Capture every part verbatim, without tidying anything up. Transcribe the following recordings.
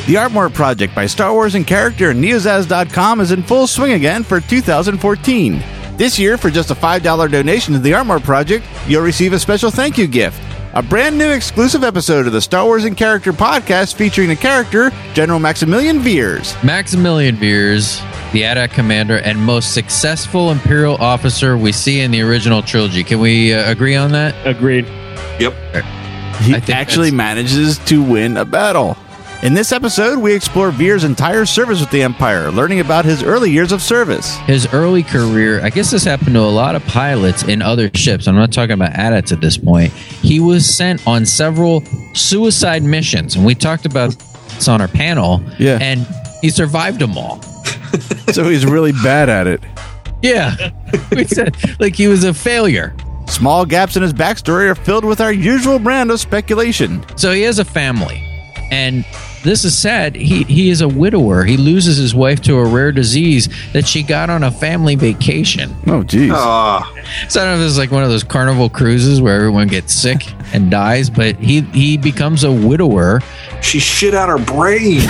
The Artmore Project by Star Wars in Character and Neozaz dot com is in full swing again for two thousand fourteen. This year, for just a five dollars donation to the Artmore Project, you'll receive a special thank you gift. A brand new exclusive episode of the Star Wars in Character podcast featuring the character General Maximilian Veers. Maximilian Veers, the A T A C commander and most successful Imperial officer we see in the original trilogy. Can we uh, agree on that? Agreed. Yep. He actually manages to win a battle. In this episode, we explore Veers' entire service with the Empire, learning about his early years of service. His early career, I guess this happened to a lot of pilots in other ships. I'm not talking about A T A Ts at this point. He was sent on several suicide missions, and we talked about this on our panel, yeah. and he survived them all. So he's really bad at it. Yeah. We said, like, he was a failure. Small gaps in his backstory are filled with our usual brand of speculation. So he has a family, and this is sad. He he is a widower. He loses his wife to a rare disease that she got on a family vacation. Oh, geez. Uh, So I don't know if it's like one of those Carnival cruises where everyone gets sick and dies, but he, he becomes a widower. she shit out her brain.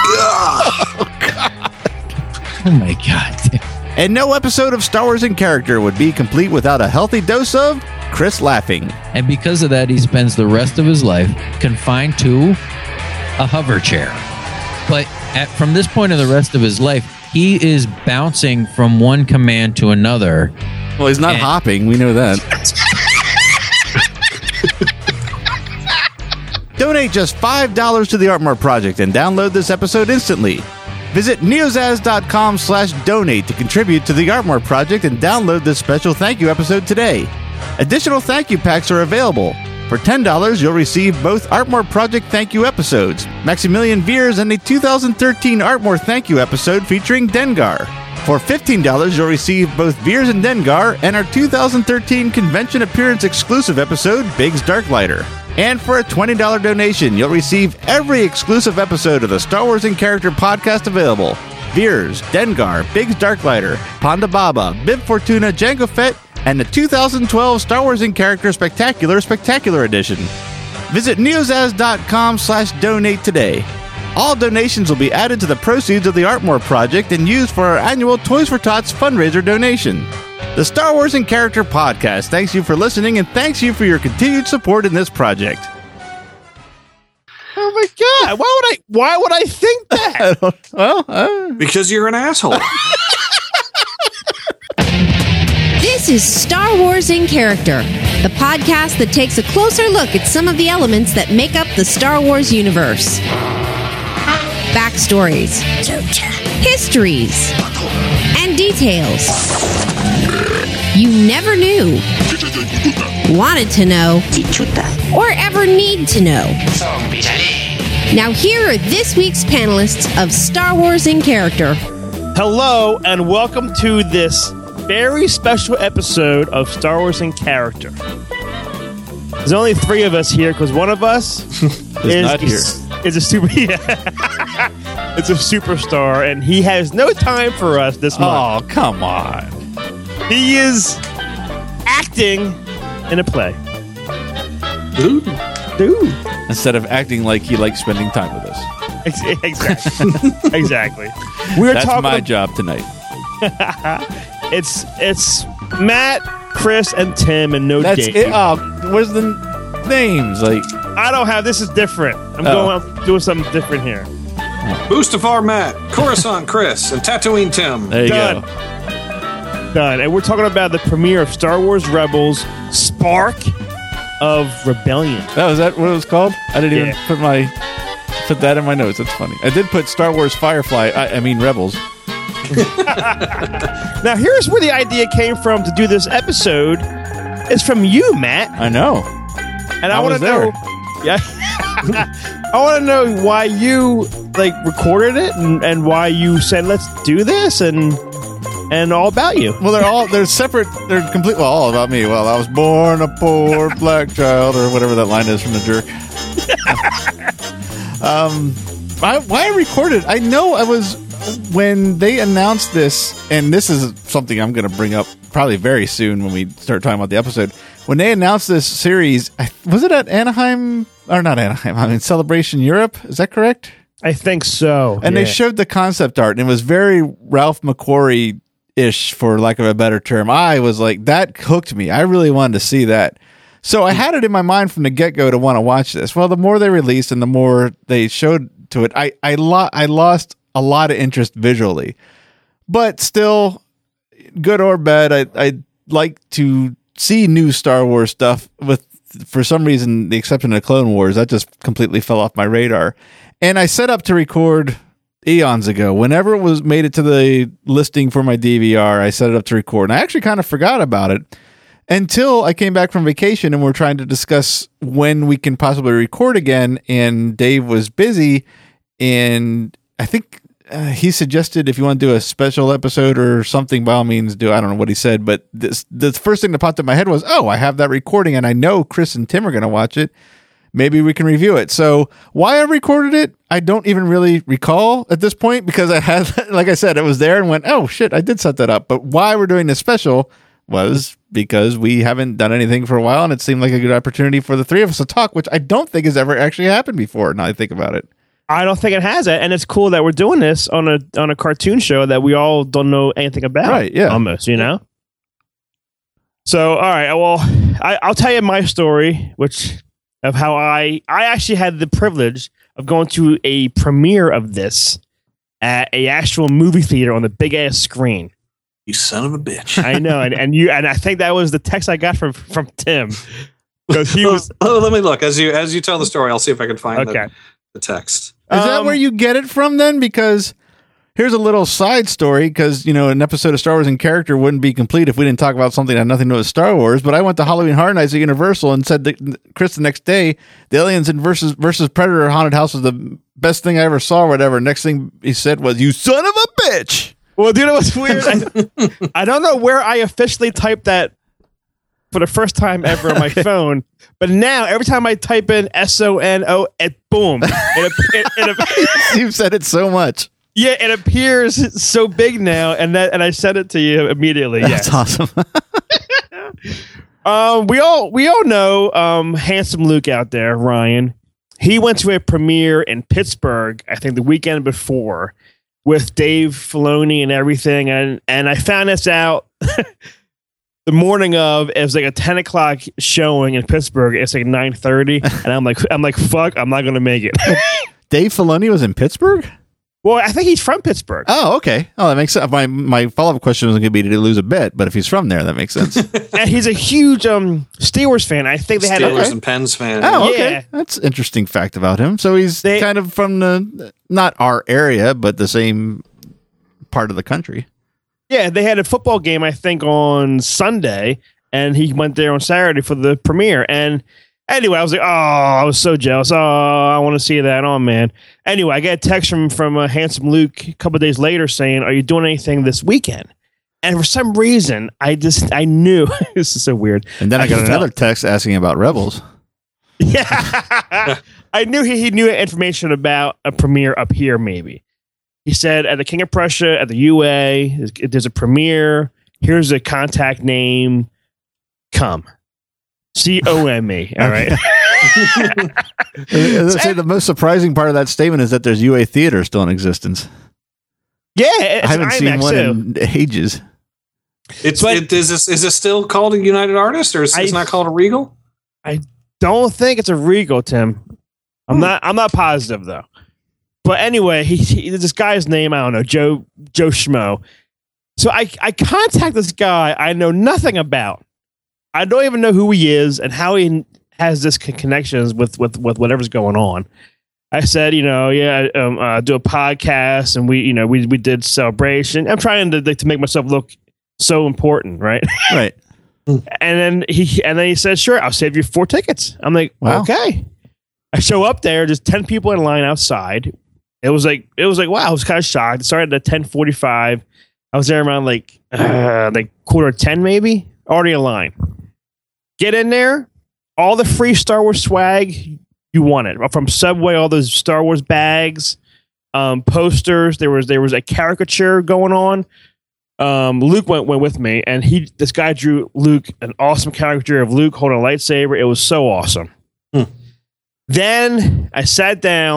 Oh, my God. And no episode of Star Wars in Character would be complete without a healthy dose of Chris laughing. And because of that, he spends the rest of his life confined to a hover chair. But at, from this point in the rest of his life, he is bouncing from one command to another. Well, he's not And- hopping. We know that. Donate just five dollars to the Artmore Project and download this episode instantly. Visit Neozaz dot com slash donate to contribute to the Artmore Project and download this special thank you episode today. Additional thank you packs are available. For ten dollars, you'll receive both Artmore Project thank you episodes, Maximilian Veers, and a two thousand thirteen Artmore thank you episode featuring Dengar. For fifteen dollars, you'll receive both Veers and Dengar and our two thousand thirteen convention appearance exclusive episode, Biggs Darklighter. And for a twenty dollars donation, you'll receive every exclusive episode of the Star Wars in Character podcast available. Veers, Dengar, Biggs Darklighter, Ponda Baba, Bib Fortuna, Jango Fett, and the two thousand twelve Star Wars in Character Spectacular Spectacular Edition. Visit Neozaz dot com slash donate today. All donations will be added to the proceeds of the Artmore Project and used for our annual Toys for Tots fundraiser donation. The Star Wars in Character podcast thanks you for listening and thanks you for your continued support in this project. Oh my God! Why would I? Why would I think that? Well, uh... because you're an asshole. This is Star Wars in Character, the podcast that takes a closer look at some of the elements that make up the Star Wars universe. Backstories, histories, and details you never knew, wanted to know, or ever need to know. Now here are this week's panelists of Star Wars in Character. Hello, and welcome to this very special episode of Star Wars in Character. There's only three of us here because one of us is not here. Is a super. Yeah. It's a superstar, and he has no time for us this month. Oh, come on. He is acting in a play. Ooh. Dude. Instead of acting like he likes spending time with us. Ex- Exactly. Exactly. We're That's talking. my ab- job tonight. It's it's Matt, Chris, and Tim, and no That's Dave. it. Oh, where's the names? Like, I don't have. This is different. I'm Oh. going. I'm doing something different here. Mustafar Matt, Coruscant Chris, and Tatooine Tim. there you Done. go. Done. And we're talking about the premiere of Star Wars Rebels: Spark of Rebellion. That was that what it was called? I didn't even Yeah. put my put that in my notes. That's funny. I did put Star Wars Firefly. I, I mean Rebels. Now, here's where the idea came from to do this episode. It's from you, Matt, I know. and I, I want was to know. Yeah, I want to know why you like recorded it and, and why you said let's do this and and all about you. Well, they're all they're separate. They're complete. Well, all about me. Well, I was born a poor black child, or whatever that line is from the Jerk. um, I, why I recorded? I know I was when they announced this, and this is something I'm going to bring up probably very soon when we start talking about the episode. When they announced this series, I, was it at Anaheim or not Anaheim? I mean Celebration Europe. Is that correct? I think so. And yeah. they showed the concept art, and it was very Ralph McQuarrie-ish, for lack of a better term. I was like, that hooked me. I really wanted to see that. So I had it in my mind from the get-go to want to watch this. Well, the more they released and the more they showed to it, I I, lo- I lost a lot of interest visually. But still, good or bad, I I like to see new Star Wars stuff. With, for some reason, the exception of Clone Wars, that just completely fell off my radar. And I set up to record eons ago. Whenever it was made it to the listing for my D V R, I set it up to record. And I actually kind of forgot about it until I came back from vacation and we're trying to discuss when we can possibly record again. And Dave was busy, and I think uh, he suggested if you want to do a special episode or something, by all means do. I don't know what he said, but this the first thing that popped in my head was, oh, I have that recording, and I know Chris and Tim are going to watch it. Maybe we can review it. So why I recorded it, I don't even really recall at this point, because I had, like I said, it was there and went, oh shit, I did set that up. But why we're doing this special was because we haven't done anything for a while, and it seemed like a good opportunity for the three of us to talk, which I don't think has ever actually happened before. Now I think about it. I don't think it has it, and it's cool that we're doing this on a on a cartoon show that we all don't know anything about. Right? Yeah. Almost, you know. So, all right. Well, I, I'll tell you my story, which of how I I actually had the privilege of going to a premiere of this at a actual movie theater on the big ass screen. You son of a bitch! I know, and, and you and I think that was the text I got from from Tim, because he was. Oh, let me look as you as you tell the story. I'll see if I can find Okay. the, the text. Is that Um, where you get it from then? Because here's a little side story, because, you know, an episode of Star Wars in Character wouldn't be complete if we didn't talk about something that had nothing to do with Star Wars. But I went to Halloween Horror Nights at Universal and said to Chris the next day, the Aliens in versus, versus Predator Haunted House was the best thing I ever saw or whatever. Next thing he said was, you son of a bitch. Well, do you know what's weird? I, I don't know where I officially typed that for the first time ever on my phone, but now every time I type in S O N O, it boom. It, it, it, it, You've said it so much. yeah, it appears so big now, and that and I sent it to you immediately. That's Yeah. awesome. Um, we all we all know um, handsome Luke out there, Ryan. He went to a premiere in Pittsburgh, I think the weekend before, with Dave Filoni and everything, and and I found this out the morning of. It was like a ten o'clock showing in Pittsburgh. It's like nine thirty, and I'm like I'm like fuck, I'm not gonna make it. Dave Filoni was in Pittsburgh? Well, I think he's from Pittsburgh. Oh, okay. Oh, that makes sense. My my follow up question was going to be, did he lose a bet? But if he's from there, that makes sense. And he's a huge um Steelers fan. I think they had Steelers a, and Pens fan. Oh, okay. Yeah. That's an interesting fact about him. So he's They- kind of from the, not our area, but the same part of the country. yeah, they had a football game, I think, on Sunday, and he went there on Saturday for the premiere. And anyway, I was like, oh, I was so jealous. Oh, I want to see that. Oh, man. Anyway, I got a text from from uh, handsome Luke a couple of days later saying, are you doing anything this weekend? And for some reason, I just, I knew. This is so weird. And then I, got felt- another text asking about Rebels. Yeah. I knew he, he knew information about a premiere up here, maybe. He said at the King of Prussia, at the U A, there's, there's a premiere. Here's a contact name. Come. C O M E. All right. As I say, the most surprising part of that statement is that there's U A Theater still in existence. Yeah. It's I haven't an seen IMAX one too. in ages. It's But- it, is this is it still called a United Artists, or is I- it's not called a Regal? Don't think it's a Regal, Tim. I'm not. I'm not positive though. But anyway, he, he this guy's name I don't know, Joe Joe Schmo. So I I contact this guy I know nothing about. I don't even know who he is and how he has this con- connections with with with whatever's going on. I said, you know, yeah, um, uh, do a podcast, and we, you know, we we did celebration. I'm trying to to make myself look so important, right? Right. And then he and then he says, "Sure, I'll save you four tickets." I'm like, Wow. "Okay." I show up there, just ten people in line outside. It was like it was like wow, I was kind of shocked. It started at ten forty-five. I was there around like uh, like quarter to ten, maybe. Already in line. Get in there, all the free Star Wars swag you wanted from Subway. All those Star Wars bags, um, posters. There was there was a caricature going on. Um, Luke went went with me, and he this guy drew Luke an awesome caricature of Luke holding a lightsaber. It was so awesome. Hmm. Then I sat down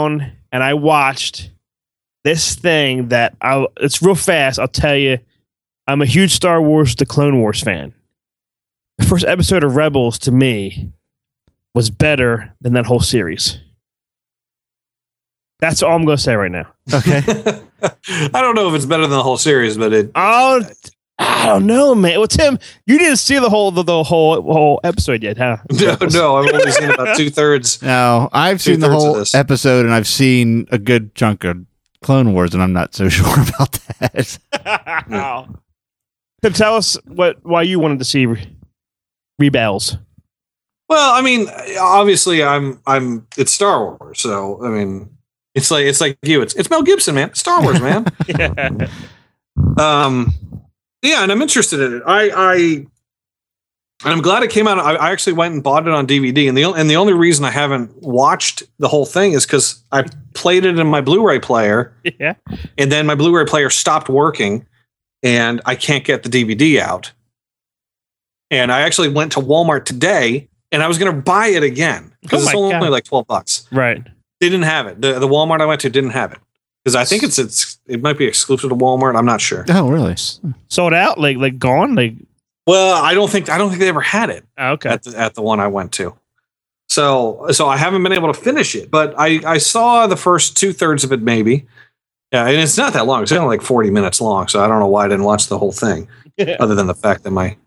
and I watched this thing that I. It's real fast. I'll tell you, I'm a huge Star Wars, the Clone Wars fan. The first episode of Rebels to me was better than that whole series. That's all I'm going to say right now. Okay. I don't know if it's better than the whole series, but it. Oh, I don't know, man. Well, Tim, you didn't see the whole the, the whole whole episode yet, huh? No, no, I've only seen about two thirds. No, I've seen the Two-thirds of whole this. episode, and I've seen a good chunk of Clone Wars, and I'm not so sure about that. Wow. Tim, tell us what why you wanted to see Re- Rebels. Well, I mean, obviously, I'm, I'm. It's Star Wars, so I mean, it's like it's like you. It's it's Mel Gibson, man. It's Star Wars, man. Yeah. Um, yeah, and I'm interested in it. I, I, and I'm glad it came out. I, I actually went and bought it on D V D, and the and the only reason I haven't watched the whole thing is because I played it in my Blu-ray player, Yeah. and then my Blu-ray player stopped working, and I can't get the D V D out. And I actually went to Walmart today, and I was going to buy it again because Oh it's my only God. like twelve bucks. Right. They didn't have it. The the Walmart I went to didn't have it because I think it's it's it might be exclusive to Walmart. I'm not sure. Oh, really? Sold out, like like gone, like Well, I don't think I don't think they ever had it oh, okay. at the, at the one I went to. So so I haven't been able to finish it, but I I saw the first two thirds of it maybe. Yeah, and it's not that long. It's only like forty minutes long, so I don't know why I didn't watch the whole thing, other than the fact that my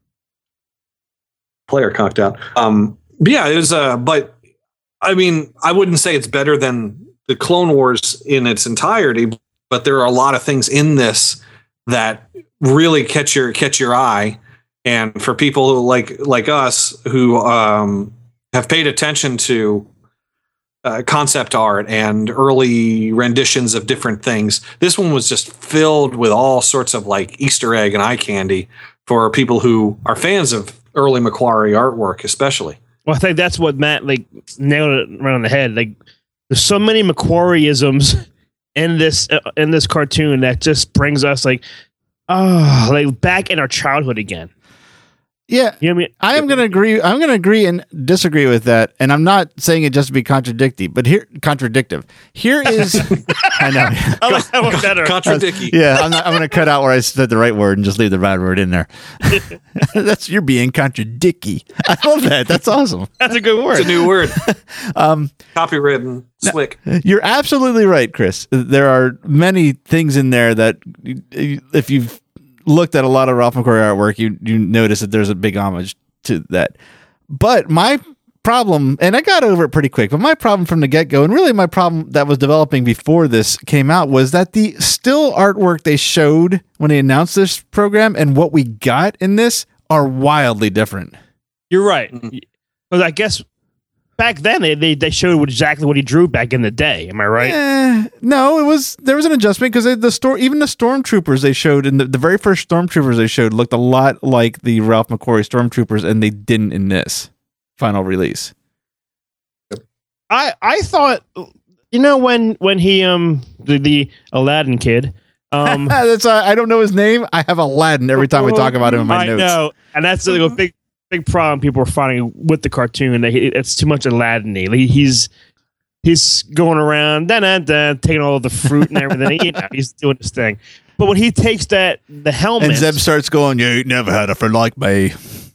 player conked out. Um, but yeah, it was. Uh, but I mean, I wouldn't say it's better than the Clone Wars in its entirety, but there are a lot of things in this that really catch your catch your eye. And for people who like like us who um, have paid attention to uh, concept art and early renditions of different things, this one was just filled with all sorts of like Easter egg and eye candy for people who are fans of early Macquarie artwork, especially. Well, I think that's what Matt like nailed it right on the head. Like, there's so many Macquarieisms in this uh, in this cartoon that just brings us like, oh, like back in our childhood again. Yeah. You know what I mean? I am going to agree. I'm going to agree and disagree with that. And I'm not saying it just to be contradictive, but here, contradictive. Here is, I know. I like that one better. Contradicky. Yeah, I'm, not, I'm going to cut out where I said the right word and just leave the bad word in there. That's you're being contradicky. I love that. That's awesome. That's a good word. It's a new word. Um, Copywritten. Slick. You're absolutely right, Chris. There are many things in there that, if you've looked at a lot of Ralph McQuarrie artwork, you you notice that there's a big homage to that. But my problem, and I got over it pretty quick, but my problem from the get-go, and really my problem that was developing before this came out, was that the still artwork they showed when they announced this program and what we got in this are wildly different. You're right. Because I guess back then they, they they showed what, exactly what he drew back in the day. Am I right? Eh, no, it was there was an adjustment because the store, even the stormtroopers they showed in the, the very first stormtroopers they showed looked a lot like the Ralph McQuarrie stormtroopers, and they didn't in this final release. I I thought, you know, when when he um the, the Aladdin kid um That's uh, I don't know his name. I have Aladdin every time we talk about him in my I notes. know, and that's like a big big problem people are finding with the cartoon. That he, it's too much Aladdin-y. Like, he's he's going around, da da da, taking all the fruit and everything. You know, he's doing his thing. But when he takes that the helmet, And Zeb starts going, "You ain't never had a friend like me."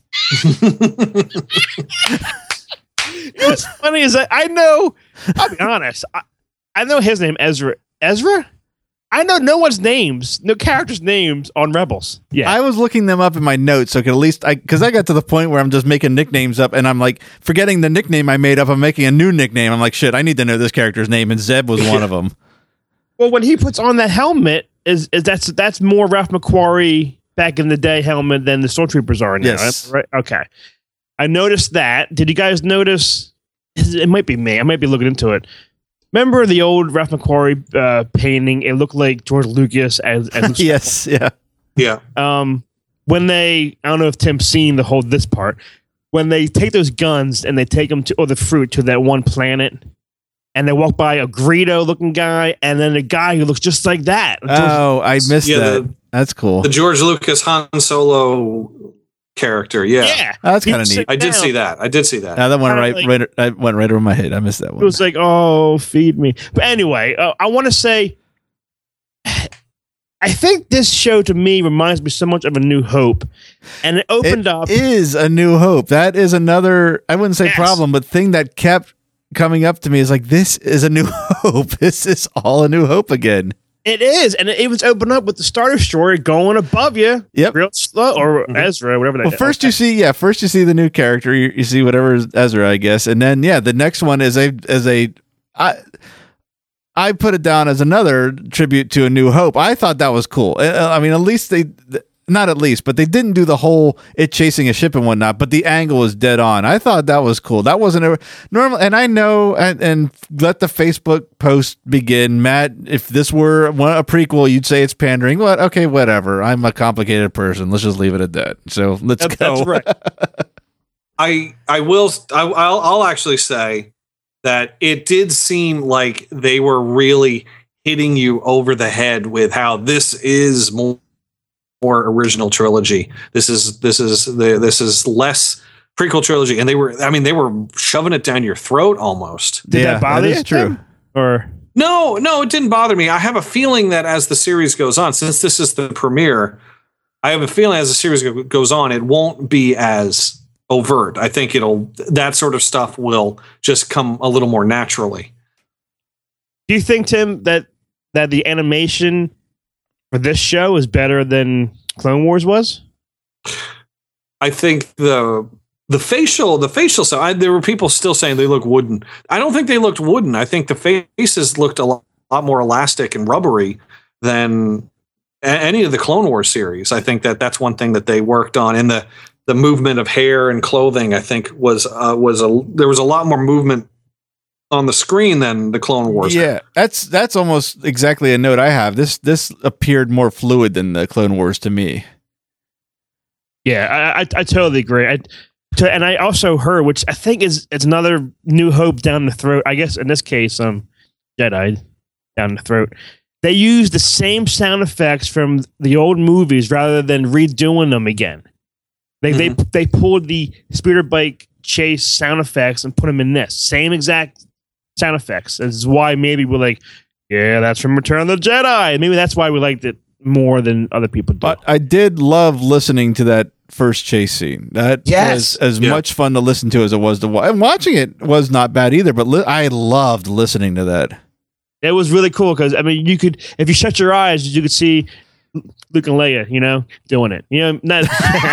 you know what's funny is that I know. I'll be honest. I, I know his name, Ezra. Ezra. I know no one's names, no characters' names on Rebels. Yeah, I was looking them up in my notes, so I could at least, I because I got to the point where I'm just making nicknames up, and I'm like forgetting the nickname I made up. I'm making a new nickname. I'm like, shit, I need to know this character's name, and Zeb was one of them. well, when he puts on that helmet, is is that's that's more Ralph McQuarrie back in the day helmet than the Stormtroopers are now. Yes. Right? Okay. I noticed that. Did you guys notice? It might be me. I might be looking into it. Remember the old Ralph McQuarrie uh, painting? It looked like George Lucas as, as Luke Yes, yeah. Yeah. um when they I don't know if Tim's seen the whole this part when they take those guns and they take them to or the fruit to that one planet and they walk by a Greedo looking guy and then a guy who looks just like that. Oh, I missed Yeah, that. the- That's cool. The George Lucas Han Solo character. Yeah, Yeah, Oh, that's He kind of would neat. sit I did down. see that. I did see that. Uh, that went Kinda right, like- right, I went right over my head. I missed that It one. was like, oh, feed me. But anyway, uh, I want to say, I think this show to me reminds me so much of A New Hope, and it opened It up. is A New Hope. That is another, I wouldn't say Yes. problem, but thing that kept coming up to me is like, this is A New Hope. This is all A New Hope again. It is, and it, it was opened up with the starter story going above you, Yep. real slow, or Ezra, whatever that. Well, first you see, yeah, first you see the new character. You, you see whatever is Ezra, I guess, and then yeah, the next one is a as a, I, I put it down as another tribute to A New Hope. I thought that was cool. Uh, I mean, at least they, not at least, but they didn't do the whole it chasing a ship and whatnot. But the angle was dead on. I thought that was cool. That wasn't a normal. And I know, and, and let the Facebook post begin, Matt. If this were one- a prequel, you'd say it's pandering. What? Okay, whatever. I'm a complicated person. Let's just leave it at that. So let's That- go. that's right. I I will I, I'll I'll actually say that it did seem like they were really hitting you over the head with how this is more, more original trilogy. This is this is the this is less prequel trilogy, and they were I mean they were shoving it down your throat almost. Did Yeah, that bother that is you, true. Tim? Or No, no, it didn't bother me. I have a feeling that as the series goes on, since this is the premiere, I have a feeling as the series go- goes on, it won't be as overt. I think it'll that sort of stuff will just come a little more naturally. do you think, Tim, that that the animation for this show is better than Clone Wars was? I think the the facial the facial stuff. I, there were people still saying they look wooden. I don't think they looked wooden. I think the faces looked a lot, lot more elastic and rubbery than a- any of the Clone Wars series. I think that that's one thing that they worked on in the the movement of hair and clothing. I think was uh, was a there was a lot more movement on the screen than the Clone Wars. Yeah, that's that's almost exactly a note I have. This this appeared more fluid than the Clone Wars to me. Yeah, I I, I totally agree. I, to, and I also heard, which I think is it's another New Hope down the throat. I guess in this case, um, Jedi down the throat. They used the same sound effects from the old movies rather than redoing them again. They Mhm. they they pulled the speeder bike chase sound effects and put them in this same exact sound effects. This is why maybe we're like, yeah, that's from Return of the Jedi. Maybe that's why we liked it more than other people do. But I did love listening to that first chase scene. That Yes. was as Yeah. much fun to listen to as it was to watch. And watching it was not bad either. But li- I loved listening to that. It was really cool because I mean, you could if you shut your eyes, you could see Luke and Leia, you know, doing it. You know, not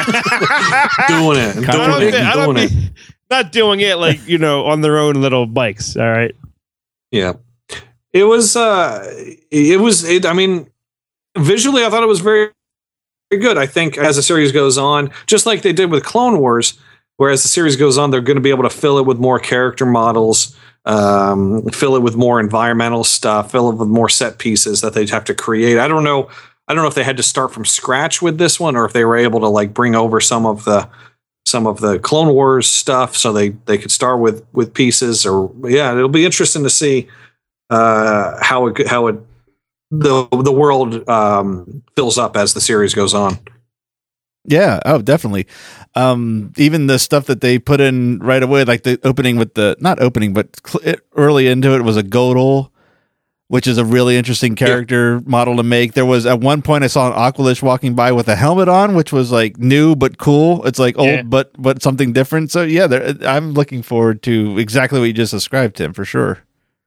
Doing it, and I don't doing it, think- I and don't doing it. mean- not doing it like you know on their own little bikes. All right. Yeah. It was uh it was it I mean visually I thought it was very very good. I think as the series goes on, just like they did with Clone Wars, whereas the series goes on, they're going to be able to fill it with more character models, um, fill it with more environmental stuff, fill it with more set pieces that they'd have to create. I don't know I don't know if they had to start from scratch with this one or if they were able to like bring over some of the some of the Clone Wars stuff so they they could start with with pieces or yeah, it'll be interesting to see uh, how it how it the the world um, fills up as the series goes on. Yeah. Oh, definitely. Um, even the stuff that they put in right away, like the opening with the not opening, but cl- it, early into it was a Godel, which is a really interesting character model to make. There was at one point I saw an Aqualish walking by with a helmet on, which was like new but cool. It's like old Yeah. but but something different. So yeah, there, I'm looking forward to exactly what you just described, Tim, for sure.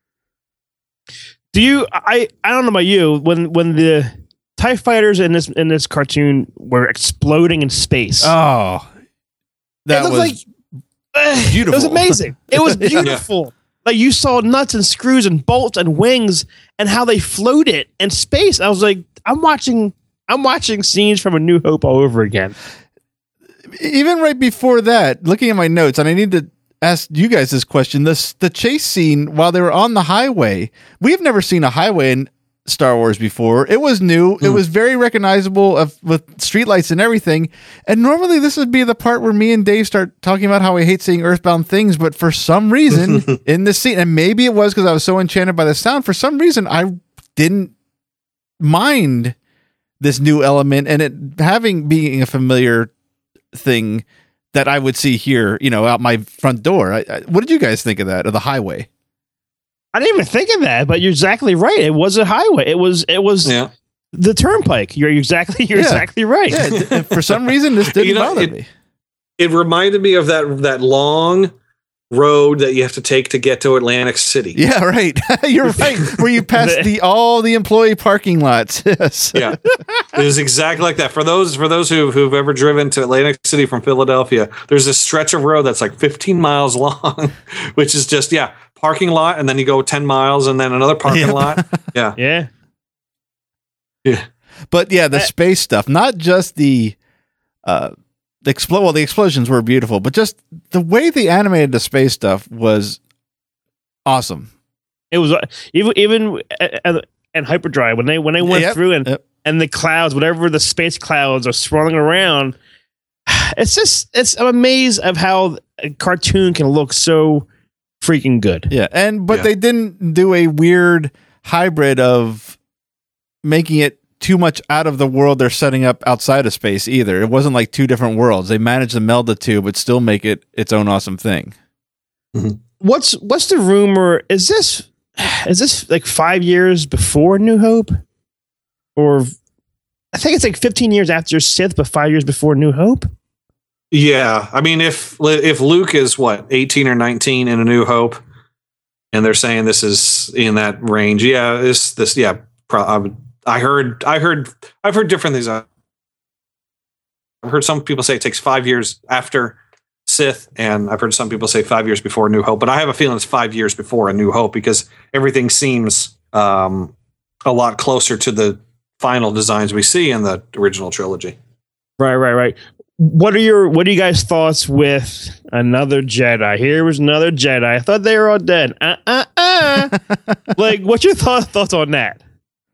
Do you? I I don't know about you. When when the TIE fighters in this in this cartoon were exploding in space, Oh, that it looked was like uh, beautiful. It was amazing. It was Yeah. beautiful. Like you saw nuts and screws and bolts and wings and how they floated in space. I was like, I'm watching. I'm watching scenes from A New Hope all over again. even right before that, looking at my notes, and I need to ask you guys this question. This the chase scene while they were on the highway. We've never seen a highway in Star Wars before. It was new. It was very recognizable of, with streetlights and everything. And normally this would be the part where me and Dave start talking about how we hate seeing earthbound things. But for some reason in this scene, and maybe it was because I was so enchanted by the sound, for some reason I didn't mind this new element and it having being a familiar thing that I would see here, you know, out my front door. I, I, what did you guys think of that, of the highway? I didn't even think of that, but you're exactly right. It was a highway. It was it was Yeah. the turnpike. You're exactly you're Yeah. exactly right. Yeah, th- for some reason, this didn't You know, bother it- me. It reminded me of that that long road that you have to take to get to Atlantic City. Yeah, right. You're right. Where you pass the all the employee parking lots. Yes. Yeah, it was exactly like that. For those for those who who've ever driven to Atlantic City from Philadelphia, there's this stretch of road that's like fifteen miles long, which is just yeah, parking lot, and then you go ten miles, and then another parking Yep. lot. Yeah, Yeah. yeah, But yeah, the Uh, space stuff, not just the uh the explo- well, the explosions were beautiful, but just the way they animated the space stuff was awesome. It was uh, even even at, at, at hyperdrive when they when they went Yep, through and yep. and the clouds, whatever the space clouds are swirling around. It's just it's I'm amazed of how a cartoon can look so freaking good. Yeah, and but Yeah. they didn't do a weird hybrid of making it too much out of the world they're setting up outside of space either. It wasn't like two different worlds. They managed to meld the two, but still make it its own awesome thing. What's what's the rumor? Is this is this like five years before New Hope, or I think it's like fifteen years after Sith, but five years before New Hope? yeah. I mean, if if Luke is what eighteen or nineteen in A New Hope, and they're saying this is in that range, yeah, this this yeah. Pro- I, would, I heard I heard I've heard different things. I've heard some people say it takes five years after Sith, and I've heard some people say five years before New Hope, but I have a feeling it's five years before A New Hope because everything seems um, a lot closer to the final designs we see in the original trilogy. Right, right, right. What are your what are you guys' thoughts with another Jedi? Here was another Jedi. I thought they were all dead. Uh uh uh. Like, what's your thought, thoughts on that?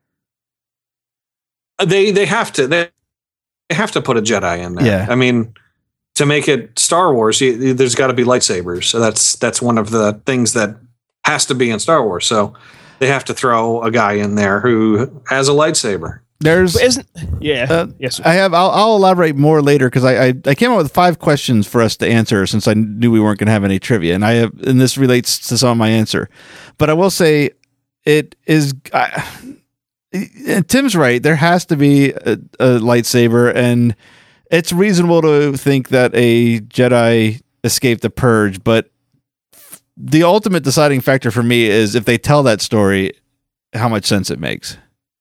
They they have to they have to put a Jedi in there. Yeah. I mean, to make it Star Wars, you, there's got to be lightsabers. So that's that's one of the things that has to be in Star Wars. So they have to throw a guy in there who has a lightsaber. There's But isn't yeah? Uh, yes. I have. I'll, I'll elaborate more later because I, I I came up with five questions for us to answer since I knew we weren't going to have any trivia, and I have and this relates to some of my answer. But I will say it is. I, and Tim's right. There has to be a, a lightsaber, and it's reasonable to think that a Jedi escaped the Purge. But the ultimate deciding factor for me is if they tell that story, how much sense it makes.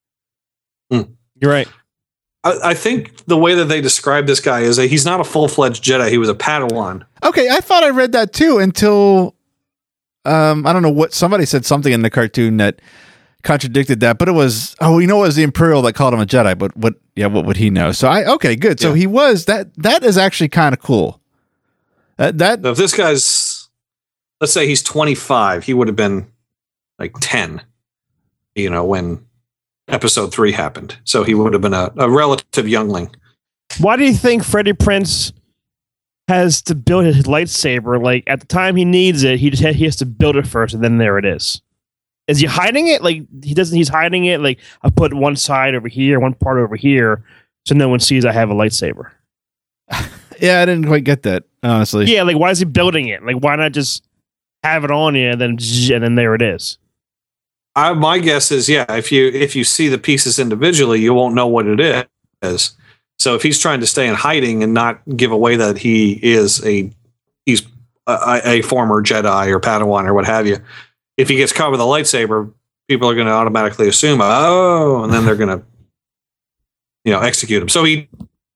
You're right. I, I think the way that they describe this guy is that he's not a full fledged Jedi. He was a Padawan. Okay, I thought I read that too until um I don't know what somebody said something in the cartoon that contradicted that, but it was oh you know it was the Imperial that called him a Jedi, but what yeah what would he know? So I okay good. So Yeah. he was that that is actually kind of cool. That that So if this guy's, let's say he's twenty-five, he would have been like ten, you know, when episode three happened. So he would have been a, a relative youngling. Why do you think Freddie Prinze has to build his lightsaber? Like at the time he needs it, he just ha- he has to build it first, and then there it is. Is he hiding it? Like he doesn't. He's hiding it. Like I put one side over here, one part over here, so no one sees I have a lightsaber. yeah I didn't quite get that honestly. Yeah, like why is he building it? Like why not just have it on you and then zzz, and then there it is? I, my guess is, yeah, if you if you see the pieces individually, you won't know what it is. So if he's trying to stay in hiding and not give away that he is a he's a, a former Jedi or Padawan or what have you, if he gets caught with a lightsaber, people are going to automatically assume, oh, and then they're going to, you know, execute him. So he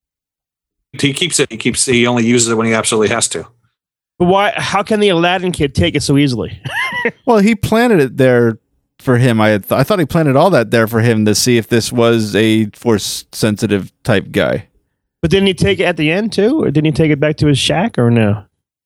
he keeps it. He keeps he only uses it when he absolutely has to. But why? How can the Aladdin kid take it so easily? Well, he planted it there for him. I had th- I thought he planted all that there for him to see if this was a force sensitive type guy. But didn't he take it at the end too, or didn't he take it back to his shack, or no?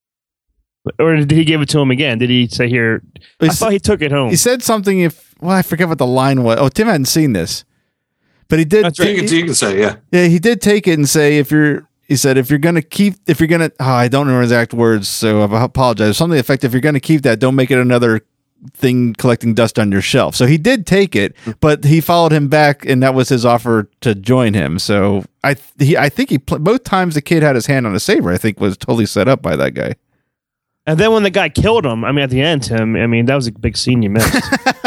Or did he give it to him again? Did he say here? He I s- thought he took it home. He said something. If well, I forget what the line was. Oh, Tim hadn't seen this, but he did. That's You right. can, you can say, yeah. Yeah, he did take it and say if you're. He said if you're gonna keep, if you're gonna, oh, I don't remember exact words, so I apologize. Something effective. If you're gonna keep that, don't make it another thing collecting dust on your shelf. So he did take it, but he followed him back, and that was his offer to join him. So I th- he I think he pl- both times the kid had his hand on a saber, I think was totally set up by that guy. And then when the guy killed him, I mean, at the end, Tim, I mean, that was a big scene you missed.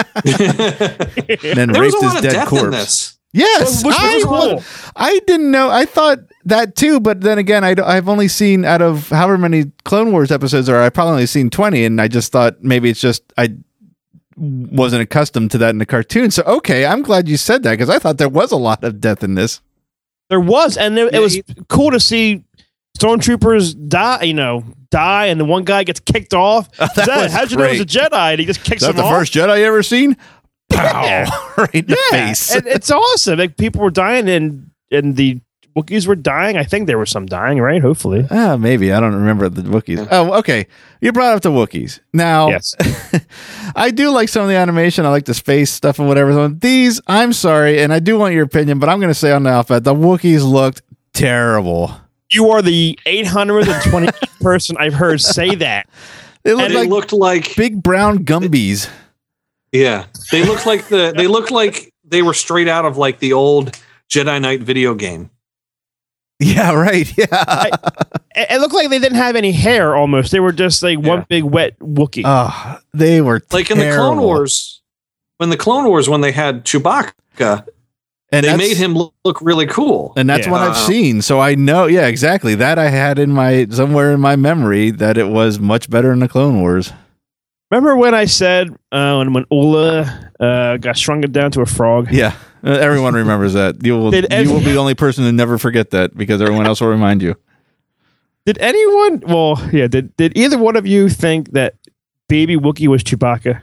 And then there was raped a lot his of dead death corpse. in this. Yes, Which- which I, was cool. wa- I didn't know. I thought that too, but then again, I, I've only seen out of however many Clone Wars episodes there are, I've probably only seen twenty, and I just thought maybe it's just I wasn't accustomed to that in the cartoon. So, okay, I'm glad you said that, because I thought there was a lot of death in this. There was, and it, Yeah, it was he- cool to see stormtroopers die, you know, die, and the one guy gets kicked off. Oh, that Zed, was how'd you know it was a Jedi? And he just kicks Is that him the off. first Jedi you ever seen? Pow! Yeah. Right in the Yeah, face. and it's awesome. Like, people were dying, and and the Wookiees were dying. I think there was some dying, right? Hopefully. Ah, maybe. I don't remember the Wookiees. Oh, okay. You brought up the Wookiees. Now, Yes. I do like some of the animation. I like the space stuff and whatever. So these, I'm sorry, and I do want your opinion, but I'm going to say on the alphabet, the Wookiees looked terrible. You are the eight hundred twenty-eighth person I've heard say that. They looked They like looked like big brown Gumbies. yeah. They looked like the they looked like they were straight out of like the old Jedi Knight video game. Yeah, right. Yeah. It, it looked like they didn't have any hair almost. They were just like one Yeah. big wet Wookiee. Oh, they were Like in the Clone terrible. Wars, when the Clone Wars, when they had Chewbacca, and they that's- made him look, look really cool. And that's Yeah. what I've Uh, seen. So I know, yeah, exactly. That I had in my somewhere in my memory that it was much better in the Clone Wars. Remember when I said uh, when when Ula uh, got shrunk down to a frog? Yeah, uh, everyone remembers that. You will. Did you will be the only person to never forget that, because everyone else will remind you. Did anyone? Well, yeah. Did did either one of you think that Baby Wookiee was Chewbacca?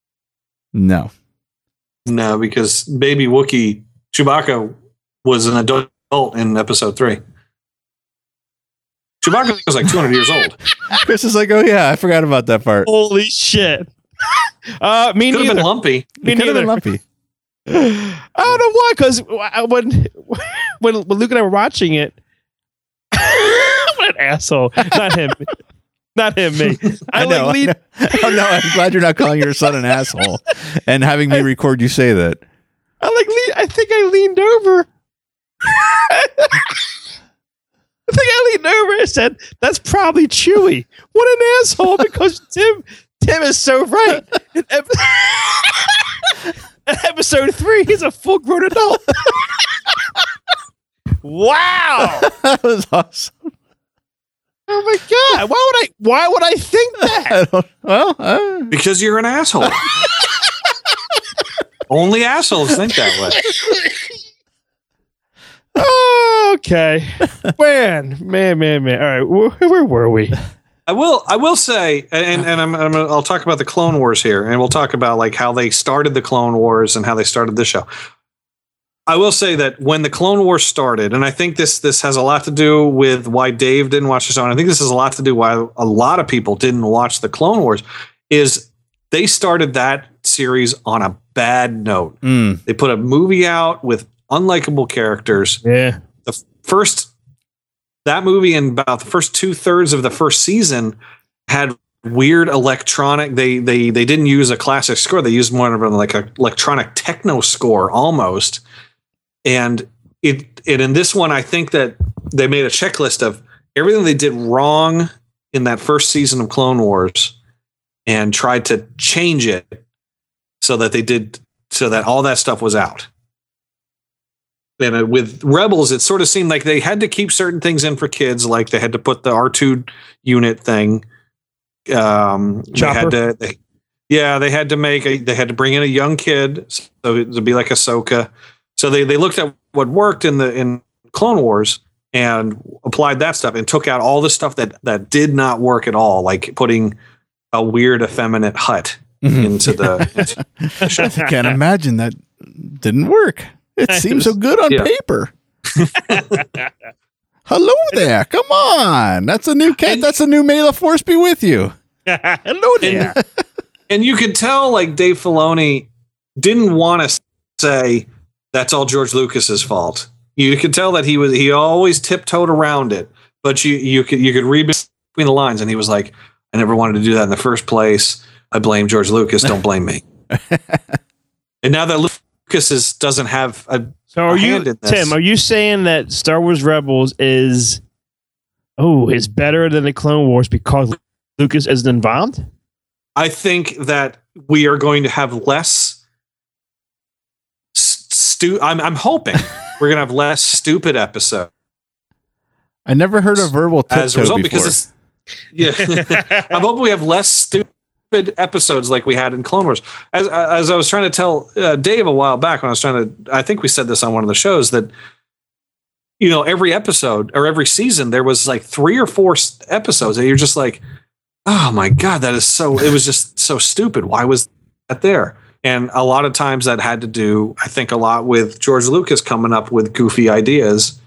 No. No, because baby Wookiee Chewbacca was an adult in episode three. Chewbacca was like two hundred years old. Chris is like, oh yeah, I forgot about that part. Holy shit! Uh, me Could have neither. been lumpy. Me It could have been neither. lumpy. I don't know why. Because when when when Luke and I were watching it, what an asshole! Not him. Not him. Me. I, I know. like leaned, Oh no, I'm glad you're not calling your son an asshole and having me record you say that. I like. Lean, I think I leaned over. I think I leaned over and said, "That's probably Chewie." What an asshole! Because Tim, Tim is so right. In, ep- in episode three, he's a full-grown adult. Wow! That was awesome. Oh my god! Why would I? Why would I think that? I don't, well, uh, Because you're an asshole. Only assholes think that way. Oh, okay, man, man, man, man. All right, where, where were we? I will. I will say, and and I'm, I'm I'll talk about the Clone Wars here, and we'll talk about like how they started the Clone Wars and how they started this show. I will say that when the Clone Wars started, and I think this this has a lot to do with why Dave didn't watch the show, and I think this has a lot to do why a lot of people didn't watch the Clone Wars, is they started that series on a bad note. mm, They put a movie out with unlikable characters. Yeah, The first that movie and about the first two thirds of the first season had weird electronic. They they they didn't use a classic score. They used more of like a electronic techno score almost. And it and in this one, I think that they made a checklist of everything they did wrong in that first season of Clone Wars, and tried to change it so that they did so that all that stuff was out. And uh, with Rebels, it sort of seemed like they had to keep certain things in for kids, like they had to put the R two unit thing. Um, they Chopper. had to, they, yeah, they had to make a, they had to bring in a young kid, so it would be like Ahsoka. So they they looked at what worked in the in Clone Wars and applied that stuff, and took out all the stuff that that did not work at all, like putting a weird effeminate hut into the. I can't imagine that didn't work. It seems so good on Yeah. paper. Hello there. Come on. That's a new cat. That's a new May the Force be with you. hello there. And you could tell, like, Dave Filoni didn't want to say that's all George Lucas's fault. You could tell that he was he always tiptoed around it, but you you could you could read between the lines, and he was like, "I never wanted to do that in the first place. I blame George Lucas. Don't blame me. And now that Lucas is, doesn't have a so are a you hand in this, Tim? Are you saying that Star Wars Rebels is oh is better than the Clone Wars because Lucas isn't involved? I think that we are going to have less. Stu- I'm I'm hoping we're going to have less stupid episodes. I never heard a verbal as a tiptoe result before. because it's yeah. I'm hoping we have less stupid episodes like we had in Clone Wars. As as I was trying to tell uh, Dave a while back when I was trying to, I think we said this on one of the shows that, you know, every episode or every season there was like three or four episodes that you're just like, oh my God, that is so. It was just so stupid. Why was that there? And a lot of times that had to do, I think, a lot with George Lucas coming up with goofy ideas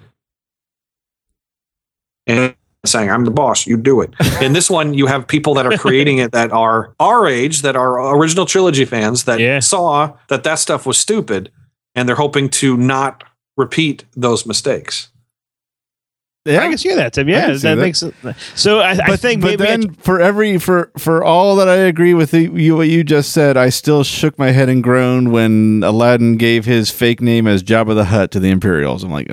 and saying, I'm the boss, you do it. In this one, you have people that are creating it that are our age, that are original trilogy fans that Yeah. saw that that stuff was stupid, and they're hoping to not repeat those mistakes. yeah. I can see that, Tim. I Yeah, can that, see that. makes it. So I, I But, think but maybe then for every for for all that I agree with the, you what you just said, I still shook my head and groaned when Aladdin gave his fake name as Jabba the Hutt to the Imperials. I'm like,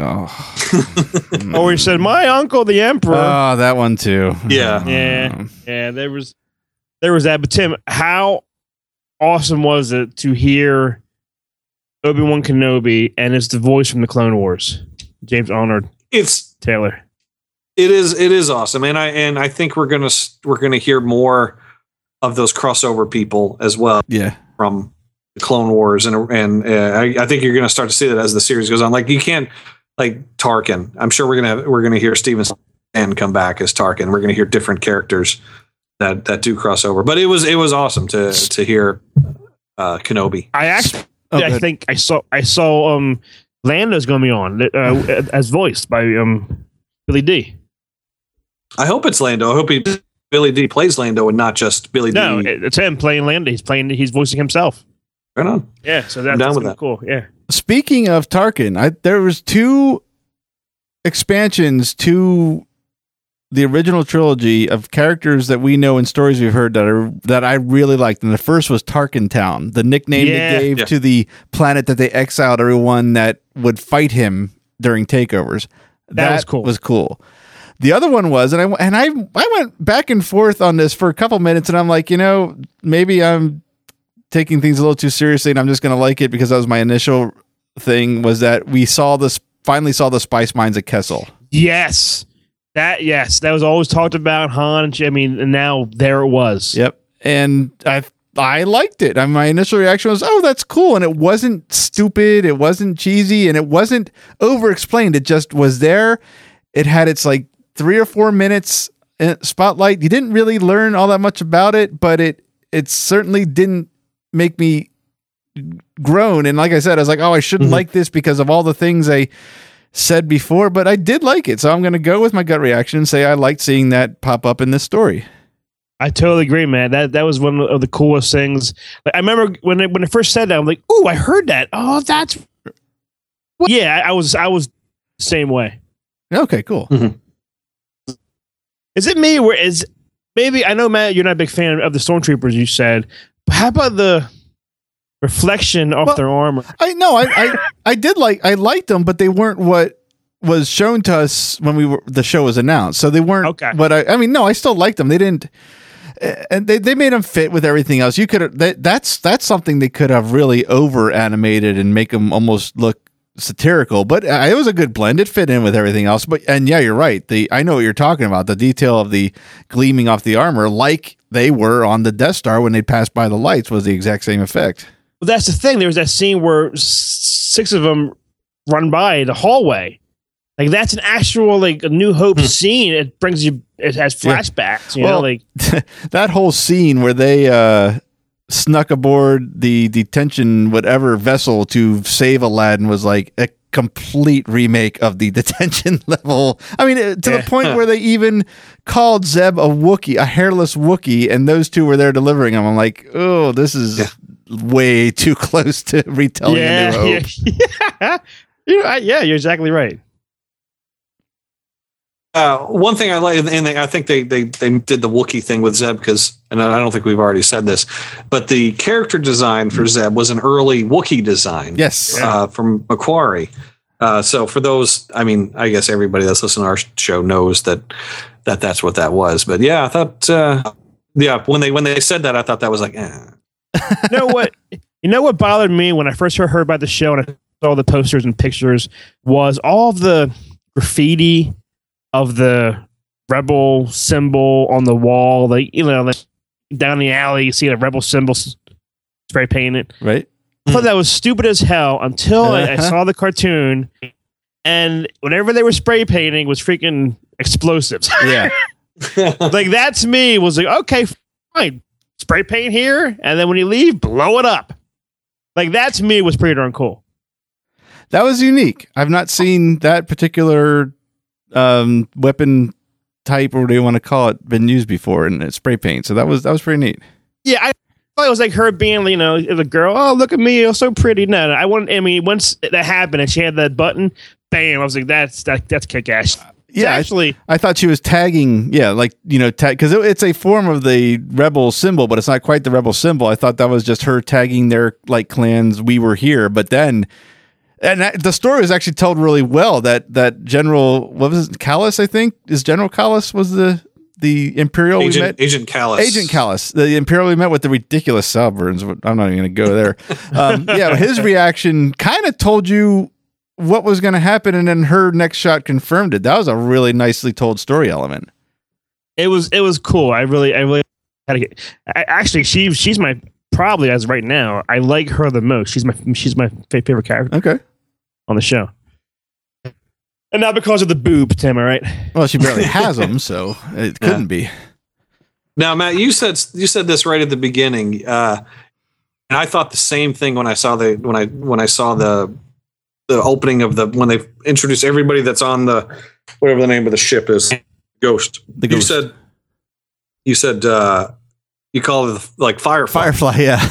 oh, or he said, "My uncle, the Emperor." oh, that one too. Yeah. Yeah, yeah, there was there was that. But Tim, how awesome was it to hear Obi-Wan Kenobi and it's the voice from the Clone Wars, James Arnold It's Taylor. It is it is awesome, and I and I think we're gonna we're gonna hear more of those crossover people as well Yeah. from the Clone Wars, and and uh, I, I think you're gonna start to see that as the series goes on. Like you can't like Tarkin. I'm sure we're gonna have, we're gonna hear Steven Stan come back as Tarkin. We're gonna hear different characters that that do crossover. But it was it was awesome to to hear uh, Kenobi. I actually, Oh, I good. think I saw I saw um Lando's going to be on uh, as voiced by um Billy D. I hope it's Lando. I hope he Billy D plays Lando and not just Billy No, D. it- it's him playing Lando. He's playing. He's voicing himself. Right on. Yeah, so that's, I'm down that's with gonna that. be cool. Yeah. Speaking of Tarkin, I, there was two expansions to the original trilogy of characters that we know and stories we've heard that are that I really liked. And the first was Tarkin Town, the nickname Yeah. they gave Yeah. to the planet that they exiled everyone that would fight him during takeovers. That was cool. Was cool. The other one was, and I and I I went back and forth on this for a couple minutes, and I'm like, you know, maybe I'm taking things a little too seriously, and I'm just going to like it because that was my initial thing. Was that we saw this finally saw the spice mines at Kessel. Yes. That yes, that was always talked about Han. And, I mean, and now there it was. Yep, and I I liked it. And my initial reaction was, oh, that's cool, and it wasn't stupid, it wasn't cheesy, and it wasn't over explained. It just was there. It had its like three or four minutes in spotlight. You didn't really learn all that much about it, but it it certainly didn't make me groan. And like I said, I was like, oh, I shouldn't Mhm. like this because of all the things I said before, but I did like it. So I'm going to go with my gut reaction and say I liked seeing that pop up in this story. I totally agree, man. That that was one of the coolest things. Like, I remember when it, when it first said that, I'm like, "Ooh, I heard that. Oh, that's yeah." I, I was I was the same way. Okay, cool. Is it me? Where is maybe I know, Matt, you're not a big fan of the Stormtroopers. You said, but how about the reflection off Well, their armor? I no, I, I I did like I liked them, but they weren't what was shown to us when we were the show was announced. So they weren't Okay. what I I mean, no, I still liked them. They didn't and they, they made them fit with everything else. You could that that's that's something they could have really over animated and make them almost look satirical, but uh, it was a good blend. It fit in with everything else. But and yeah, you're right. The I know what you're talking about. The detail of the gleaming off the armor, like they were on the Death Star when they passed by the lights, was the exact same effect. Well, that's the thing. There was that scene where s- six of them run by the hallway. Like that's an actual like a New Hope scene. It brings you. It has Yeah. flashbacks. You Well, know, like that whole scene where they uh, snuck aboard the detention whatever vessel to save Aladdin was like a complete remake of the detention level. I mean, uh, to Yeah. the point where they even called Zeb a Wookiee, a hairless Wookiee, and those two were there delivering him. I'm like, oh, this is Yeah. way too close to retelling A New Hope. yeah, yeah, yeah. you know, I, yeah, you're exactly right. uh, one thing I like, and they, I think they, they they did the Wookiee thing with Zeb because, and I don't think we've already said this, but the character design for Zeb was an early Wookiee design. Yes, uh, from Macquarie. Uh, so for those, I mean, I guess everybody that's listening to our show knows that that that's what that was. But yeah, I thought, uh, yeah, when they when they said that, I thought that was like, eh. You know what? You know what bothered me when I first heard, heard about the show and I saw the posters and pictures was all of the graffiti of the rebel symbol on the wall. Like, you know, like down the alley, you see a rebel symbol spray painted. Right. I thought that was stupid as hell until uh-huh. I, I saw the cartoon, and whatever they were spray painting was freaking explosives. Yeah. Like that to me was like, okay, fine. Spray paint here, and then when you leave, blow it up. Like that to me was pretty darn cool. That was unique. I've not seen that particular um, weapon type, or what do you want to call it, been used before in uh, spray paint. So that was that was pretty neat. Yeah, I thought it was like her being, you know, the girl. Oh, look at me, you're so pretty. No, no I want. I mean, once that happened and she had that button, bam! I was like, that's that, that's kick ass. Yeah, actually, I, I thought she was tagging. Yeah, like, you know, tag, because it, it's a form of the rebel symbol, but it's not quite the rebel symbol. I thought that was just her tagging their like clans. We were here, but then, and that, the story was actually told really well. That that General, what was it, Callus? I think is General Callus was the the Imperial Agent, we met. Agent Callus. Agent Callus, the Imperial we met with the ridiculous sideburns. I'm not even going to go there. um, yeah, his reaction kind of told you what was going to happen, and then her next shot confirmed it. That was a really nicely told story element. It was it was cool. I really I really had to get. I, actually, she she's my probably as right now. I like her the most. She's my she's my favorite character. Okay, on the show, and not because of the boob, Tim. All right. Well, she barely has them, so it couldn't yeah. be. Now, Matt, you said you said this right at the beginning, uh, and I thought the same thing when I saw the when I when I saw the. the opening of the when they introduce everybody that's on the whatever the name of the ship is, Ghost. The you Ghost. said you said uh, you call it like Firefly. Firefly, yeah.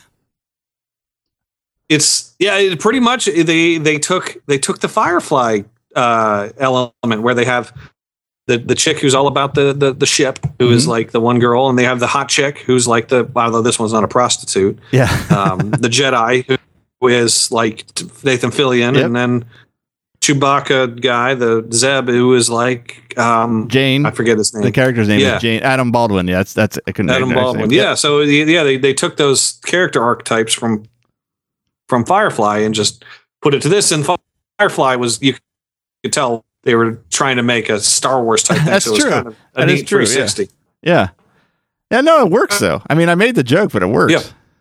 It's yeah, it pretty much they they took they took the Firefly uh, element where they have the the chick who's all about the the, the ship, who mm-hmm. is like the one girl, and they have the hot chick who's like the although this one's not a prostitute. Yeah, um, the Jedi who is like Nathan Fillion, yep. and then Chewbacca guy, the Zeb, who is like um, Jane. I forget his name. The character's name yeah. is Jane. Adam Baldwin. Yeah, that's that's I couldn't Adam Baldwin. Yeah, yep. so yeah, they they took those character archetypes from from Firefly and just put it to this. And Firefly was you could tell they were trying to make a Star Wars type thing. That's so true. It was kind of a that neat is true. three sixty. Yeah. yeah, yeah. No, it works though. I mean, I made the joke, but it works. Yeah.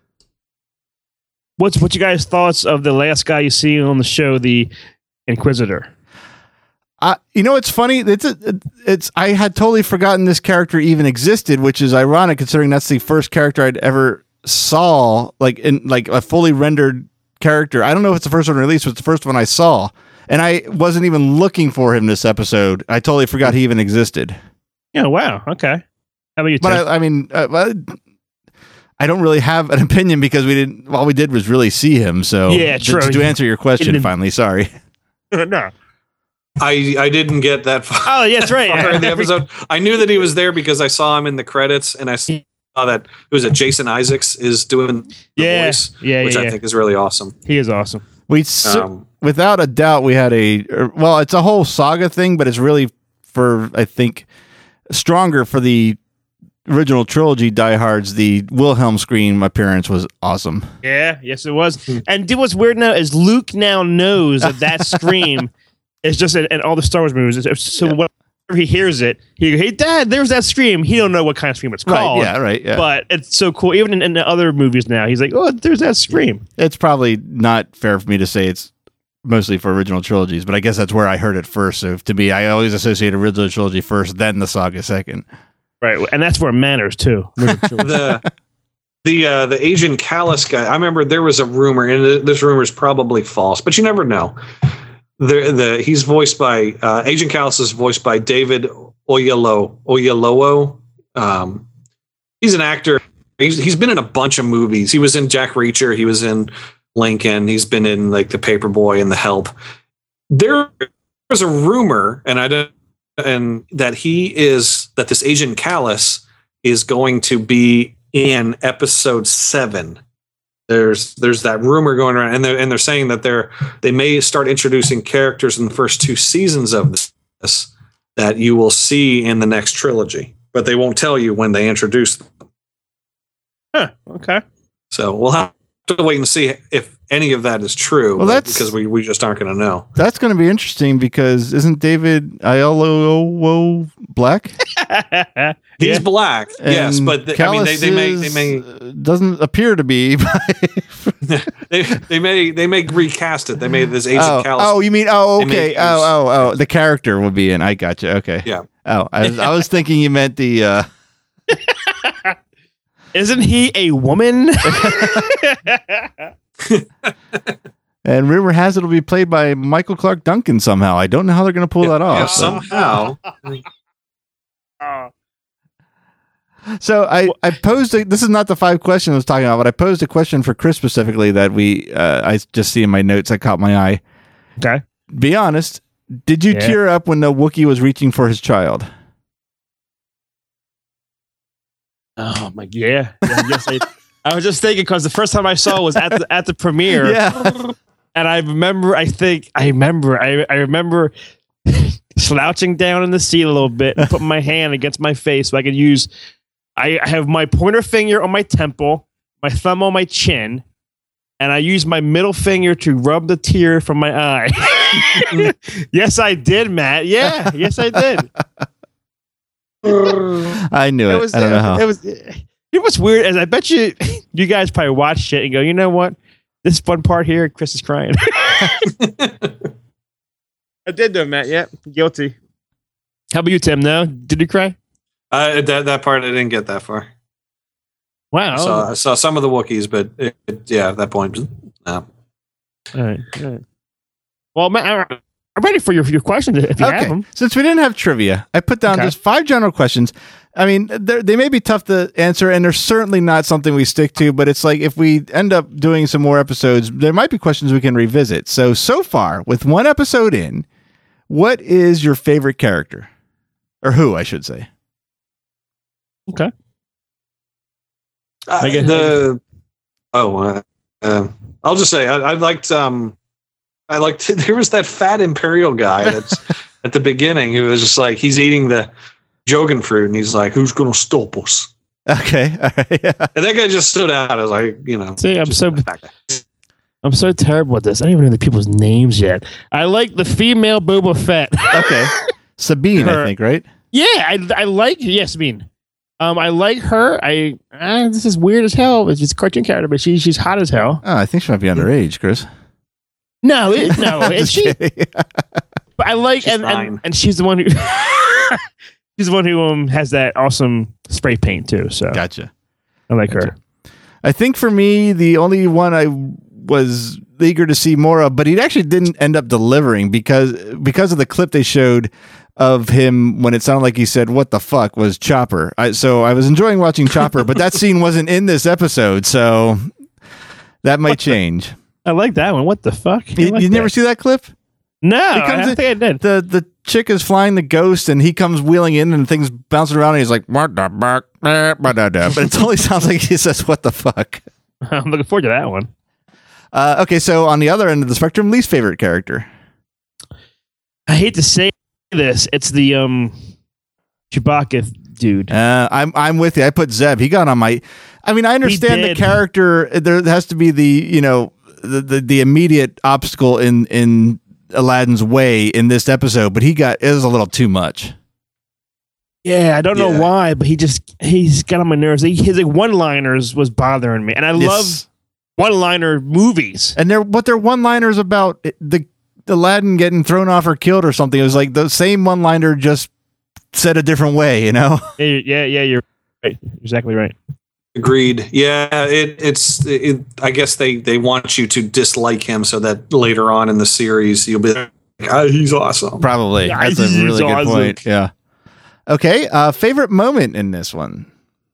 What's what you guys' thoughts of the last guy you see on the show, the Inquisitor? Uh, you know, it's funny. It's a, it's I had totally forgotten this character even existed, which is ironic considering that's the first character I'd ever saw, like in like a fully rendered character. I don't know if it's the first one released, but it's the first one I saw, and I wasn't even looking for him this episode. I totally forgot he even existed. Yeah. Wow. Okay. How about you? But I, I mean. Uh, well, I don't really have an opinion because we didn't. All we did was really see him. So yeah, true. To, to answer your question, finally, sorry. No, I I didn't get that far. Oh, yeah, that's right. in the episode, I knew that he was there because I saw him in the credits, and I saw that it was a Jason Isaacs is doing the yeah, voice, yeah, which yeah, I yeah. think is really awesome. He is awesome. We um, without a doubt we had a well, it's a whole saga thing, but it's really for I think stronger for the original trilogy diehards. The Wilhelm scream appearance was awesome. Yeah, yes, it was. And do what's weird now is Luke now knows that that scream is just in, in all the Star Wars movies. So yeah. whenever he hears it, he hey Dad, there's that scream. He don't know what kind of scream it's called. Right, yeah, right. Yeah. But it's so cool. Even in, in the other movies now, he's like, oh, there's that scream. It's probably not fair for me to say it's mostly for original trilogies, but I guess that's where I heard it first. So to me, I always associate original trilogy first, then the saga second. Right, and that's where it matters too. the the uh, the Agent Callus guy. I remember there was a rumor, and this rumor is probably false, but you never know. The the he's voiced by uh, Agent Callus is voiced by David Oyelowo. Oyelowo. Um, he's an actor. He's he's been in a bunch of movies. He was in Jack Reacher. He was in Lincoln. He's been in like The Paperboy and The Help. There was a rumor, and I don't. and that he is that this Agent Callus is going to be in episode seven. There's there's that rumor going around, and they're and they're saying that they're they may start introducing characters in the first two seasons of this that you will see in the next trilogy, but they won't tell you when they introduce them. Huh. Okay. So we'll have to wait and see if any of that is true. Well, that's because we, we just aren't going to know. That's going to be interesting because isn't David Oyelowo black? He's Yeah. black, And yes, but th- I mean they, they may they Callis may is- doesn't appear to be. they, they may they may recast it. They made this Agent oh, Callus. oh, you mean oh, They may okay, use- oh, oh, oh, the character will be in. I got you. Okay. Yeah. Oh, I was, I was thinking you meant the. Uh, Isn't he a woman? and rumor has it it'll be played by Michael Clark Duncan somehow. I don't know how they're going to pull that Yeah, off. so. somehow. So I, I posed a, this is not the five questions I was talking about, but I posed a question for Chris specifically that we uh, I just see in my notes that caught my eye. Okay. Be honest, did you Yeah. tear up when the Wookiee was reaching for his child? Oh my yeah. yeah yes, I, I was just thinking because the first time I saw it was at the at the premiere. Yeah. And I remember I think I remember I I remember slouching down in the seat a little bit and putting my hand against my face so I could use I, I have my pointer finger on my temple, my thumb on my chin, and I use my middle finger to rub the tear from my eye. Yes, I did, Matt. Yeah, yes, I did. I knew it. It was. I don't know how. It was. It was weird. As I bet you, you guys probably watch shit and go, you know what? This fun part here, Chris is crying. I did though, Matt. Yeah, guilty. How about you, Tim? No, did you cry? Uh, that that part I didn't get that far. Wow. I saw I saw some of the Wookiees, but it, it, yeah, at that point, no. All right. All right. Well, Matt, I'm I'm ready for your your questions if you have Okay. them. Since we didn't have trivia, I put down Okay. just five general questions. I mean, they're- they may be tough to answer, and they're certainly not something we stick to, but it's like if we end up doing some more episodes, there might be questions we can revisit. So, so far, with one episode in, what is your favorite character? Or who, I should say. Okay. Uh, I get- the oh, uh, uh, I'll just say I, I liked um, I liked there was that fat Imperial guy that's at the beginning who was just like he's eating the Jogan fruit and he's like, "Who's gonna stop us?" Okay. All right. Yeah. And that guy just stood out. I was like, you know, See, I'm just so- the fact that- I'm so terrible at this. I don't even know the people's names yet. I like the female Boba Fett. Okay. Sabine, I Her- think, right? Yeah, I, I like yes, Bean. Um, I like her. I uh, this is weird as hell. It's just a cartoon character, but she she's hot as hell. Oh, I think she might be underage, Chris. No, it, no, and Just she. kidding. But I like She's and, and fine. and she's the one who she's the one who um has that awesome spray paint too. So Gotcha. I like Gotcha. her. I think for me, the only one I was eager to see more of, but he actually didn't end up delivering because because of the clip they showed of him when it sounded like he said "what the fuck" was Chopper. I, so I was enjoying watching Chopper, but that scene wasn't in this episode, so that might change. I like that one. What the fuck? I You, like you never that. see that clip? No, He I comes don't in- think I did. The the chick is flying the ghost, and he comes wheeling in, and things bouncing around, and he's like, "What the fuck?" But it totally sounds like he says "what the fuck." I'm looking forward to that one. Uh, okay, so on the other end of the spectrum, least favorite character. I hate to say this. It's the um Chewbacca dude. Uh, I'm I'm with you. I put Zeb. He got on my. I mean, I understand the did. character. There has to be the you know the, the the immediate obstacle in in Aladdin's way in this episode, but he got it was a little too much. Yeah, I don't know Yeah. why, but he just he's got on my nerves. He, his like, one-liners was bothering me, and I love Yes. one-liner movies. And they're what their one liners about it- the Aladdin getting thrown off or killed or something. It was like the same one liner just said a different way. You know. Yeah, yeah, yeah, you're right. You're exactly right. Agreed. Yeah, it, it's. It, I guess they they want you to dislike him so that later on in the series you'll be like, oh, he's awesome. Probably. Yeah, That's a he's really good awesome. point. Yeah. Okay. Uh, favorite moment in this one.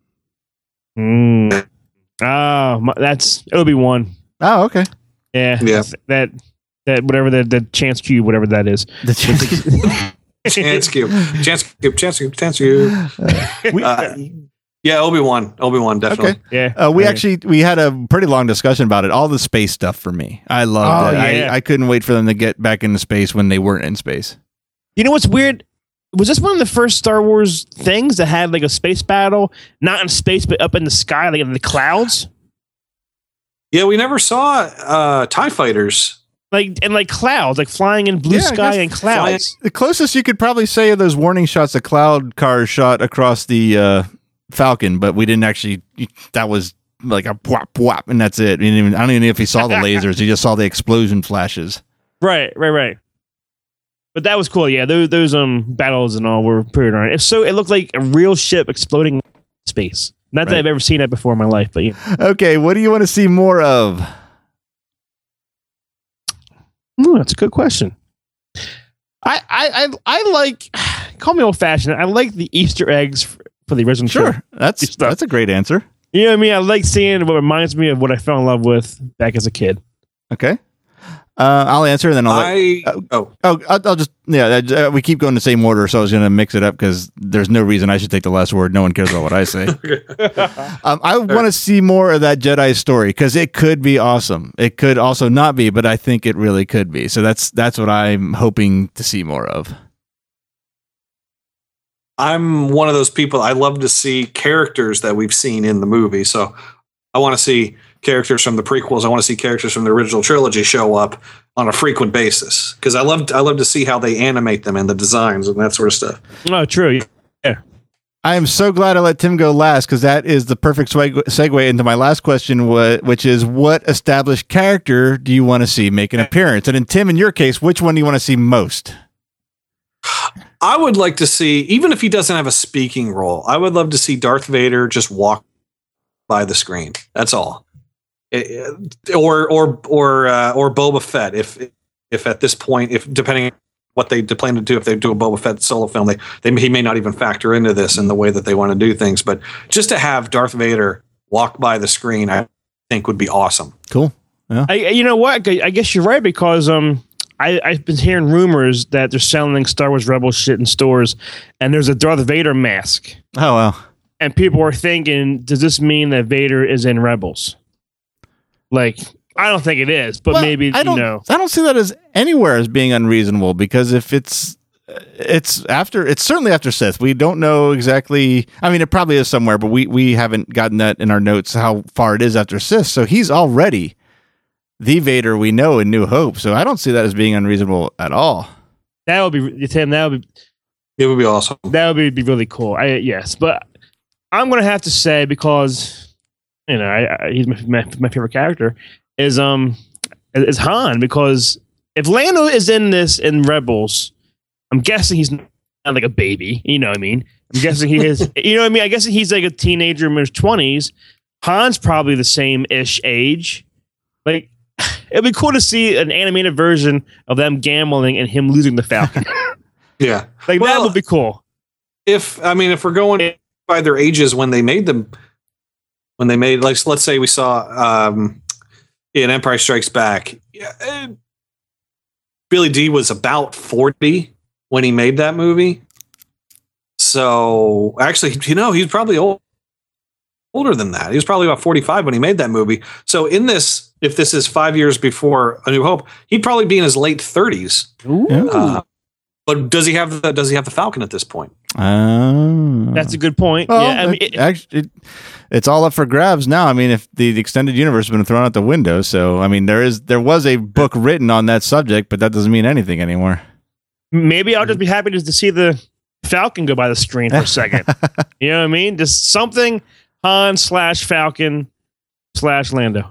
Mm. Oh, my, that's Obi-Wan. Oh, okay. Yeah, Yeah. that that whatever the the chance cube, whatever that is. The Chance cube, chance cube, chance cube, chance cube. We, Uh, yeah, Obi-Wan, Obi-Wan, definitely. okay. Yeah. Uh, we Yeah. actually we had a pretty long discussion about it. All the space stuff for me, I loved Oh, it. yeah. I, I couldn't wait for them to get back into space when they weren't in space. You know what's weird? Was this one of the first Star Wars things that had like a space battle, not in space but up in the sky, like in the clouds? Yeah, we never saw uh, TIE fighters. Like and like clouds, like flying in blue Yeah, I sky guess and clouds. The closest you could probably say are those warning shots the cloud cars shot across the uh, Falcon, but we didn't actually. That was like a whop whop, and that's it. We didn't even, I don't even know if he saw the lasers. He just saw the explosion flashes. Right, right, right. But that was cool. Yeah, those those um battles and all were pretty darn. If so, it looked like a real ship exploding in space. Not that Right. I've ever seen that before in my life, but yeah. Okay, what do you want to see more of? Ooh, that's a good question. I I I, I like call me old fashioned. I like the Easter eggs for, for the original show. Sure, that's Good stuff. that's a great answer. You know what I mean? I like seeing what reminds me of what I fell in love with back as a kid. Okay, uh, I'll answer, and then I'll. let- I uh, oh Oh, I'll, I'll just yeah. Uh, we keep going the same order, so I was going to mix it up because there's no reason I should take the last word. No one cares about what I say. um, I want to see more of that Jedi story because it could be awesome. It could also not be, but I think it really could be. So that's that's what I'm hoping to see more of. I'm one of those people. I love to see characters that we've seen in the movie. So I want to see characters from the prequels. I want to see characters from the original trilogy show up on a frequent basis because I love I love to see how they animate them and the designs and that sort of stuff. Oh, true. I am so glad I let Tim go last because that is the perfect swag- segue into my last question, wh- which is what established character do you want to see make an appearance? And in Tim, in your case, which one do you want to see most? I would like to see, even if he doesn't have a speaking role, I would love to see Darth Vader just walk by the screen. That's all. It- or or or uh, or Boba Fett. If if at this point, if depending on what they plan to do, if they do a Boba Fett solo film, they they he may not even factor into this in the way that they want to do things. But just to have Darth Vader walk by the screen, I think would be awesome. Cool. I, you know what? I guess you're right because um, I, I've been hearing rumors that they're selling Star Wars Rebels shit in stores, and there's a Darth Vader mask, Oh, well. and people are thinking, does this mean that Vader is in Rebels? Like, I don't think it is, but Well, maybe I you don't, know. I don't see that as anywhere as being unreasonable because if it's it's after it's certainly after Sith. We don't know exactly. I mean, it probably is somewhere, but we we haven't gotten that in our notes how far it is after Sith. So he's already the Vader we know in New Hope. So I don't see that as being unreasonable at all. That would be Tim. That would be It would be awesome. that would be, be really cool. I yes, but I'm gonna have to say because you know I, I, he's my, my my favorite character is um is Han because if Lando is in this in Rebels, I'm guessing he's not like a baby. You know what I mean? I'm guessing he is. You know what I mean? I guess he's like a teenager in his twenties. Han's probably the same ish age. Like it'd be cool to see an animated version of them gambling and him losing the Falcon. Yeah. Like Well, that would be cool. If I mean, if we're going by their ages when they made them, when they made, like, let's say we saw um, in Empire Strikes Back, yeah, eh, Billy Dee was about forty when he made that movie. So actually, you know, he's probably old, older than that. He was probably about forty-five when he made that movie. So in this, if this is five years before A New Hope, he'd probably be in his late thirties. Uh, but does he have the Does he have the Falcon at this point? Oh, That's a good point. Well, yeah, I mean, it- it, actually, it, it's all up for grabs now. I mean, if the, the extended universe has been thrown out the window, so I mean, there is there was a book written on that subject, but that doesn't mean anything anymore. maybe I'll just be happy just to see the Falcon go by the screen for a second. You know what I mean? Just something Han slash Falcon slash Lando.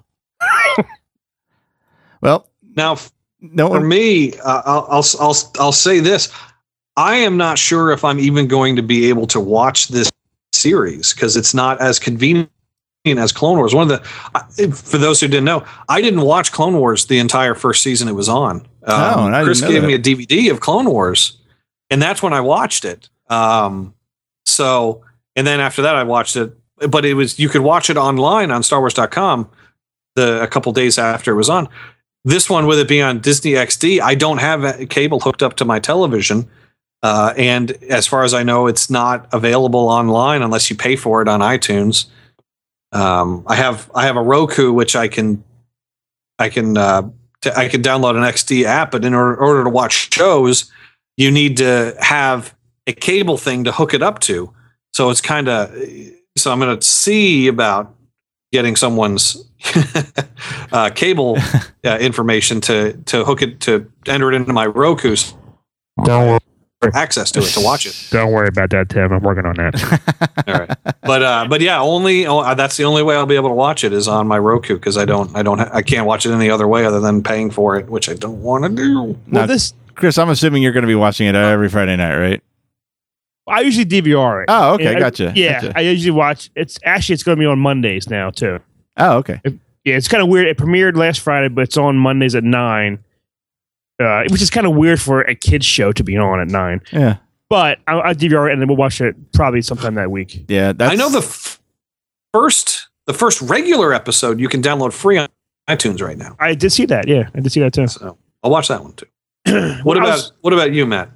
Well, Now, f- no for one. me, uh, I'll, I'll I'll I'll say this: I am not sure if I'm even going to be able to watch this series because it's not as convenient as Clone Wars. One of the, I- for those who didn't know, I didn't watch Clone Wars the entire first season it was on. Um, Oh, and I Chris didn't know gave that. me a D V D of Clone Wars, and that's when I watched it. Um, so, and then after that, I watched it, but it was you could watch it online on Star Wars dot com the a couple days after it was on. This one, with it being on Disney X D, I don't have a cable hooked up to my television. Uh, and as far as I know, it's not available online unless you pay for it on iTunes. Um, I have I have a Roku, which I can I can uh, t- I can download an X D app, but in order, order to watch shows, you need to have a cable thing to hook it up to. So it's kind of so I'm going to see about getting someone's uh, cable uh, information to to hook it to enter it into my Roku. Don't worry. Access to it to watch it. Don't worry about that, Tim. I'm working on that. All right, but uh, but yeah, only oh, that's the only way I'll be able to watch it is on my Roku because I don't I don't ha- I can't watch it any other way other than paying for it, which I don't want to do. Now, Well, this Chris, I'm assuming you're going to be watching it every Friday night, right? I usually D V R it. Oh, okay, And I- gotcha. yeah, gotcha. I usually watch. It's actually it's going to be on Mondays now too. Oh, okay. Yeah, it's kind of weird. It premiered last Friday, but it's on Mondays at nine, uh, which is kind of weird for a kids show to be on at nine. Yeah, But I'll, I'll D V R it and then we'll watch it probably sometime that week. yeah. That's, I know the f- first the first regular episode you can download free on iTunes right now. I did see that. Yeah, I did see that too. So I'll watch that one too. What Well, I about was- what about you, Matt?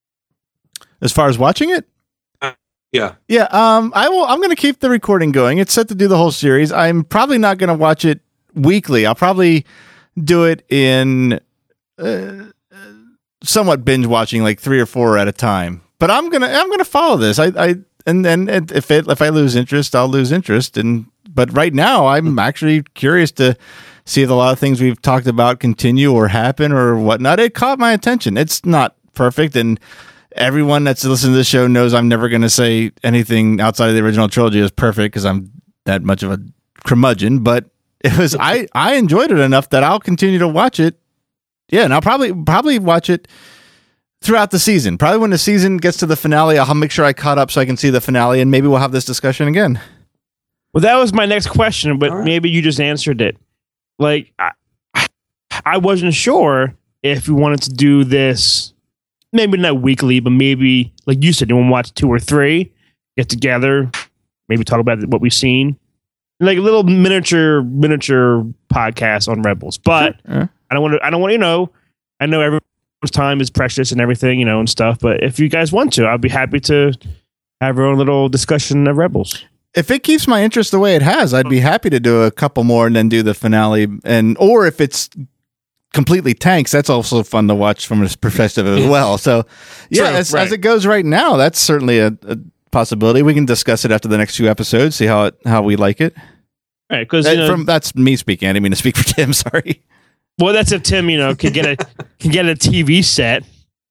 as far as watching it. Yeah. Yeah, um, I will. I'm going to keep the recording going. It's set to do the whole series. I'm probably not going to watch it weekly. I'll probably do it in uh, somewhat binge watching, like three or four at a time. But I'm gonna I'm gonna follow this. I, I and then if it if I lose interest, I'll lose interest. And but right now, I'm actually curious to see if a lot of things we've talked about continue or happen or whatnot. It caught my attention. It's not perfect, and everyone that's listening to this show knows I'm never going to say anything outside of the original trilogy is perfect because I'm that much of a curmudgeon. But it was I, I enjoyed it enough that I'll continue to watch it. Yeah, and I'll probably probably watch it throughout the season. Probably when the season gets to the finale, I'll make sure I caught up so I can see the finale, and maybe we'll have this discussion again. Well, that was my next question, but All right. maybe you just answered it. Like, I, I wasn't sure if we wanted to do this, maybe not weekly, but maybe, like you said, you want to watch two or three, get together, maybe talk about what we've seen. Like a little miniature, miniature podcast on Rebels. But Sure. I don't want to, I don't want to, you know, I know everyone's time is precious and everything, you know, and stuff. But if you guys want to, I'd be happy to have our own little discussion of Rebels. If it keeps my interest the way it has, I'd be happy to do a couple more and then do the finale. And or if it's completely tanks, that's also fun to watch from a perspective as well. So, yeah, True, as, right. as it goes right now, that's certainly a, a possibility. We can discuss it after the next few episodes, see how it how we like it. Right, because That- from that's me speaking. I didn't mean to speak for Tim. Sorry. well, that's if Tim, you know, can get a can get a T V set.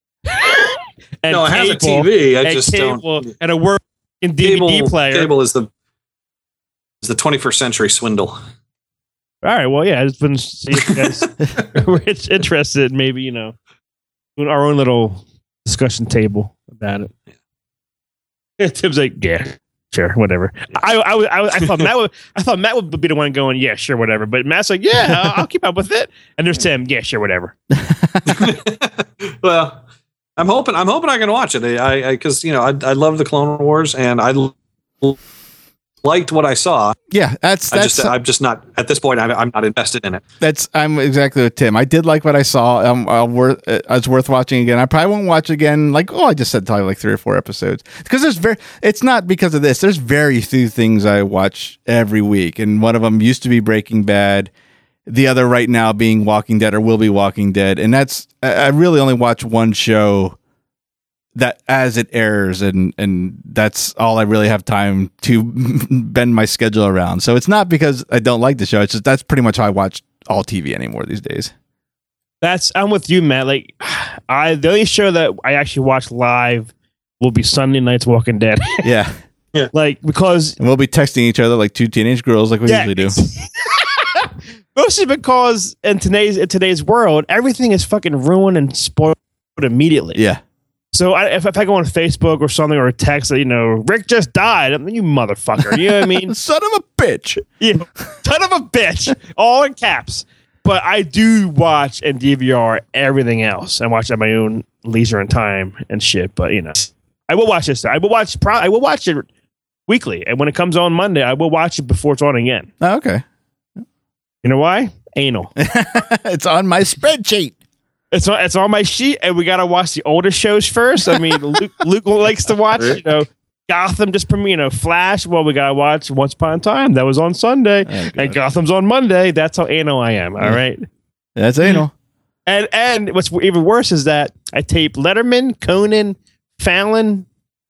and No, it has a T cable- V. I and just cable don't. and a working D V D Cable, player. cable is the is the twenty-first century swindle. All right, well, yeah, it's been see if you guys we're interested. Maybe you know, doing our own little discussion table about it. Yeah. Tim's like, yeah, sure, whatever. I, I, was- I, was- I thought Matt would, I thought Matt would be the one going, yeah, sure, whatever. But Matt's like, yeah, I'll, I'll keep up with it. And there's Tim, yeah, sure, whatever. Well, I'm hoping I'm hoping I can watch it. I because you know I I love the Clone Wars and I l- liked what I saw. Yeah, that's I that's just I'm just not at this point. I'm, I'm not invested in it. That's I'm exactly with Tim. I did like what I saw. Um, I'll worth uh, it's worth watching again. I probably won't watch again. Like oh, I just said probably like three or four episodes because there's very. It's not because of this. There's very few things I watch every week, and one of them used to be Breaking Bad. The other right now being Walking Dead or will be Walking Dead, and that's I I really only watch one show that as it airs, and and that's all I really have time to bend my schedule around. So it's not because I don't like the show. It's just that's pretty much how I watch all T V anymore these days. That's I'm with you, Matt. Like, I the only show that I actually watch live will be Sunday Night's Walking Dead. Yeah, Like because and we'll be texting each other like two teenage girls, like we Yeah. usually do. mostly because in today's in today's world, everything is fucking ruined and spoiled immediately. Yeah, So I, if, if I go on Facebook or something or a text that, you know, Rick just died, I mean, you motherfucker. You know what I mean? son of a bitch. Yeah, ton of a bitch, all in caps. But I do watch and D V R everything else. I watch at my own leisure and time and shit. But you know, I will watch this. I will watch. Pro- I will watch it weekly, and when it comes on Monday, I will watch it before it's on again. Oh, okay, You know why? Anal. it's on my spreadsheet. It's on, it's on my sheet, and we got to watch the older shows first. I mean, Luke, Luke likes to watch, you know, Gotham just premiere, you know, Flash. Well, we got to watch Once Upon a Time. That was on Sunday, Oh, and Gotham's on Monday. That's how anal I am. All right. That's anal. And and what's even worse is that I tape Letterman, Conan, Fallon,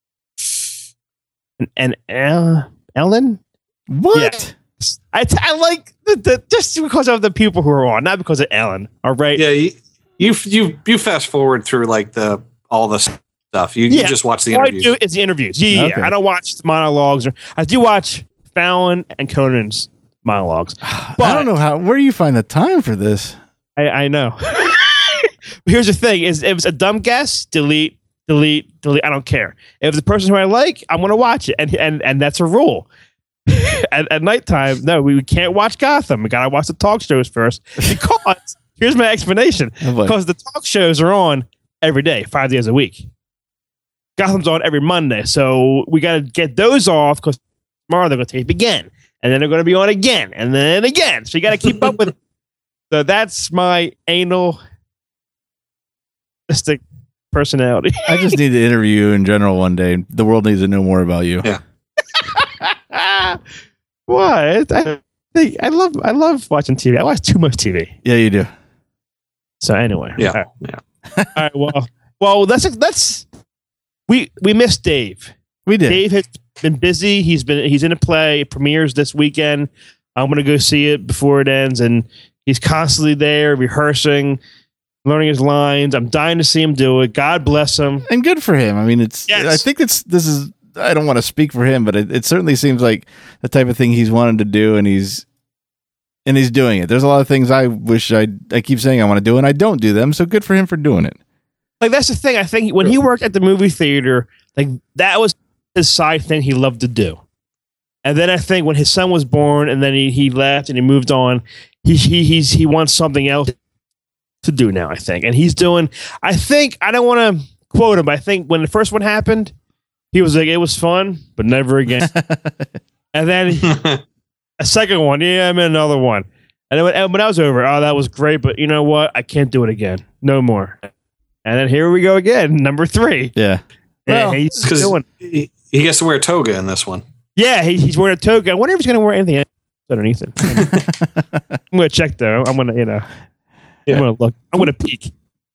and, and uh, Ellen. What? Yeah. I, t- I like the, the just because of the people who are on, not because of Ellen. All right. Yeah, you you you, you fast forward through like the all the stuff. You, Yeah. you just watch the All I interviews. do is the interviews. Yeah, yeah, yeah. Okay. I don't watch the monologues. Or, I do watch Fallon and Conan's monologues. But I don't know how. Where do you find the time for this? I, I know. Here's the thing: is if it's a dumb guess, delete, delete, delete. I don't care. If it's a person who I like, I'm gonna watch it, and and and that's a rule. at, at nighttime, no, we can't watch Gotham. We gotta watch the talk shows first. Because here's my explanation: Oh, boy. because the talk shows are on every day, five days a week. Gotham's on every Monday, so we gotta get those off because tomorrow they're gonna tape again, and then they're gonna be on again, and then again. So you gotta keep up with it. So that's my anal personality. I just need to interview you in general one day. The world needs to know more about you. Yeah. What? I think I love I love watching T V. I watch too much T V. Yeah, you do. So anyway, Yeah, All right. yeah. All right, well, well, that's that's we we missed Dave. We did. Dave has been busy. He's been he's in a play. It premieres this weekend. I'm gonna go see it before it ends, and he's constantly there rehearsing, learning his lines. I'm dying to see him do it. God bless him. And good for him. I mean, it's. Yes. I think it's. This is. I don't want to speak for him, but it, it certainly seems like the type of thing he's wanted to do, and he's. And he's doing it. There's a lot of things I wish I. I keep saying I want to do, and I don't do them. So good for him for doing it. Like that's the thing. I think when he worked at the movie theater, like that was his side thing he loved to do. And then I think when his son was born, and then he, he left and he moved on, he he he's he wants something else to do now. I think, and he's doing. I think I don't want to quote him, but I think when the first one happened, he was like, "It was fun, but never again." And then a second one, yeah, I'm in another one. And then when, and when that was over, oh, that was great, but you know what? I can't do it again. No more. And then here we go again, number three. Yeah. Yeah, Well, he's Because doing. he, he gets to wear a toga in this one. Yeah, he, he's wearing a toga. I wonder if he's going to wear anything else underneath it. I'm going to check though. I'm going to, you know, I'm going to look. I'm going to peek.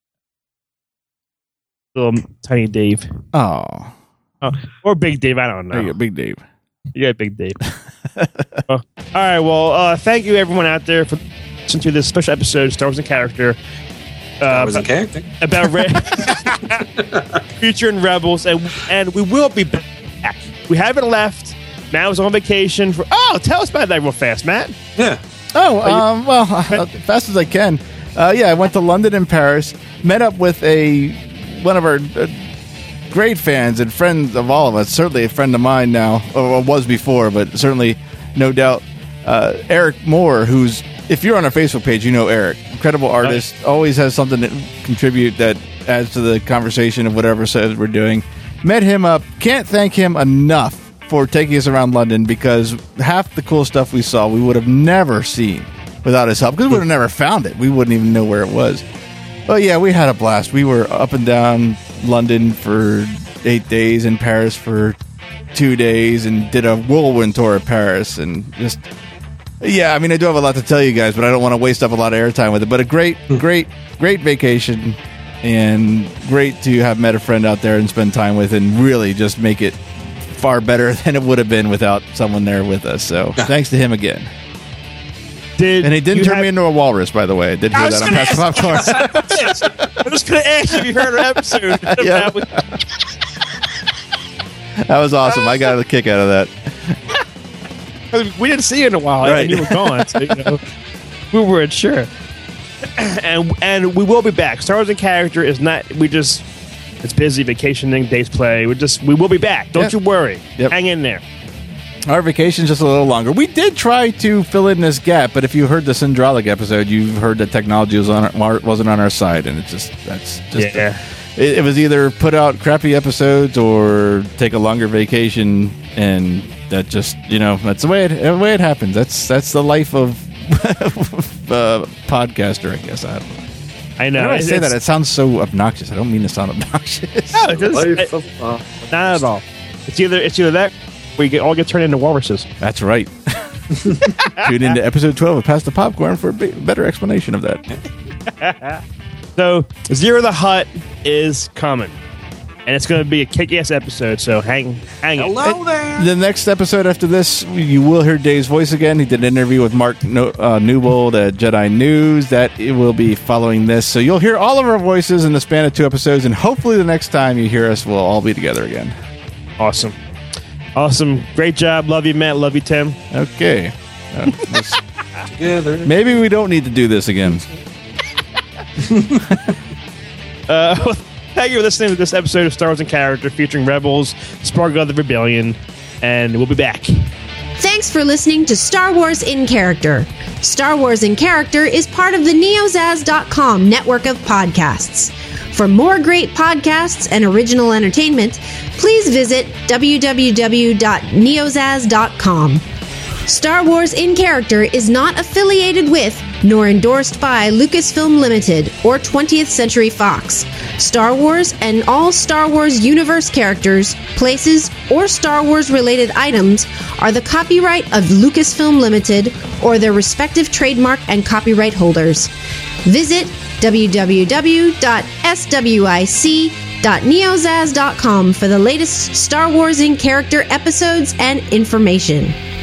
Little tiny Dave, Oh. oh, or Big Dave. I don't know. There you go, Big Dave. You got Big Dave. Oh. All right. Well, uh, thank you everyone out there for listening to this special episode, Star Wars and Character. Uh, That was a about, character. about Re- Future and Rebels, and and we will be back. We haven't left. Matt was on vacation for. Oh, tell us about that real fast, Matt. Yeah. Oh, um, well, uh, fast as I can. Uh, yeah, I went to London and Paris, met up with a one of our uh, great fans and friends of all of us. Certainly a friend of mine now, or was before, but certainly, no doubt, uh, Eric Moore, who's, if you're on our Facebook page, you know Eric. Incredible artist, always has something to contribute that adds to the conversation of whatever episode we're doing. Met him up. Can't thank him enough for taking us around London, because half the cool stuff we saw we would have never seen without his help, because we would have never found it. We wouldn't even know where it was. But yeah, we had a blast. We were up and down London for eight days, in Paris for two days, and did a whirlwind tour of Paris. And just, yeah, I mean, I do have a lot to tell you guys, but I don't want to waste up a lot of airtime with it. But a great, great, great vacation, and great to have met a friend out there and spend time with, and really just make it far better than it would have been without someone there with us. So thanks to him again. Did And he didn't you turn have- me into a walrus, by the way. I did I hear was that on gonna Pass ask- Popcorn. I'm just going to ask you if you heard our episode. Yeah. About- That was awesome. I got a kick out of that. we didn't see you in a while, Right. and you were gone. So, you know, we weren't sure. And and we will be back. Star Wars and Character is not. We just it's busy vacationing, days play. We just we will be back. Don't Yep. you worry. Yep. Hang in there. Our vacation's just a little longer. We did try to fill in this gap, but if you heard the Syndraulic episode, you've heard that technology was on our, wasn't on our side, and it's just that's just Yeah. it, it was either put out crappy episodes or take a longer vacation, and that just, you know, that's the way it the way it happens. That's that's the life of uh, podcaster, I guess. I don't know. I know. Whenever I It's- say that, it's- it sounns so obnoxious. I don't mean to sound obnoxious. No, it does- Life it- of, uh, not at all. It's either it's either that or you get all get turned into walruses. That's right. Tune into episode twelve of Pass the Popcorn for a bit- better explanation of that. So Zero the Hutt is coming, and it's going to be a kick-ass episode. So hang, hang it. hello there. The next episode after this, you will hear Dave's voice again. He did an interview with Mark no- uh, Newbold at Jedi News. That it will be following this. So you'll hear all of our voices in the span of two episodes, and hopefully the next time you hear us, we'll all be together again. Awesome, awesome, great job. Love you, Matt. Love you, Tim. Okay. Uh, let's- Together. maybe we don't need to do this again. Uh, thank you for listening to this episode of Star Wars in Character featuring Rebels, Spark of the Rebellion, and we'll be back. Thanks for listening to Star Wars in Character. Star Wars in Character is part of the neozaz dot com network of podcasts. For more great podcasts and original entertainment, please visit w w w dot neozaz dot com. Star Wars in Character is not affiliated with nor endorsed by Lucasfilm Limited or twentieth Century Fox. Star Wars and all Star Wars universe characters, places, or Star Wars related items are the copyright of Lucasfilm Limited or their respective trademark and copyright holders. Visit w w w dot swic dot neozaz dot com for the latest Star Wars in Character episodes and information.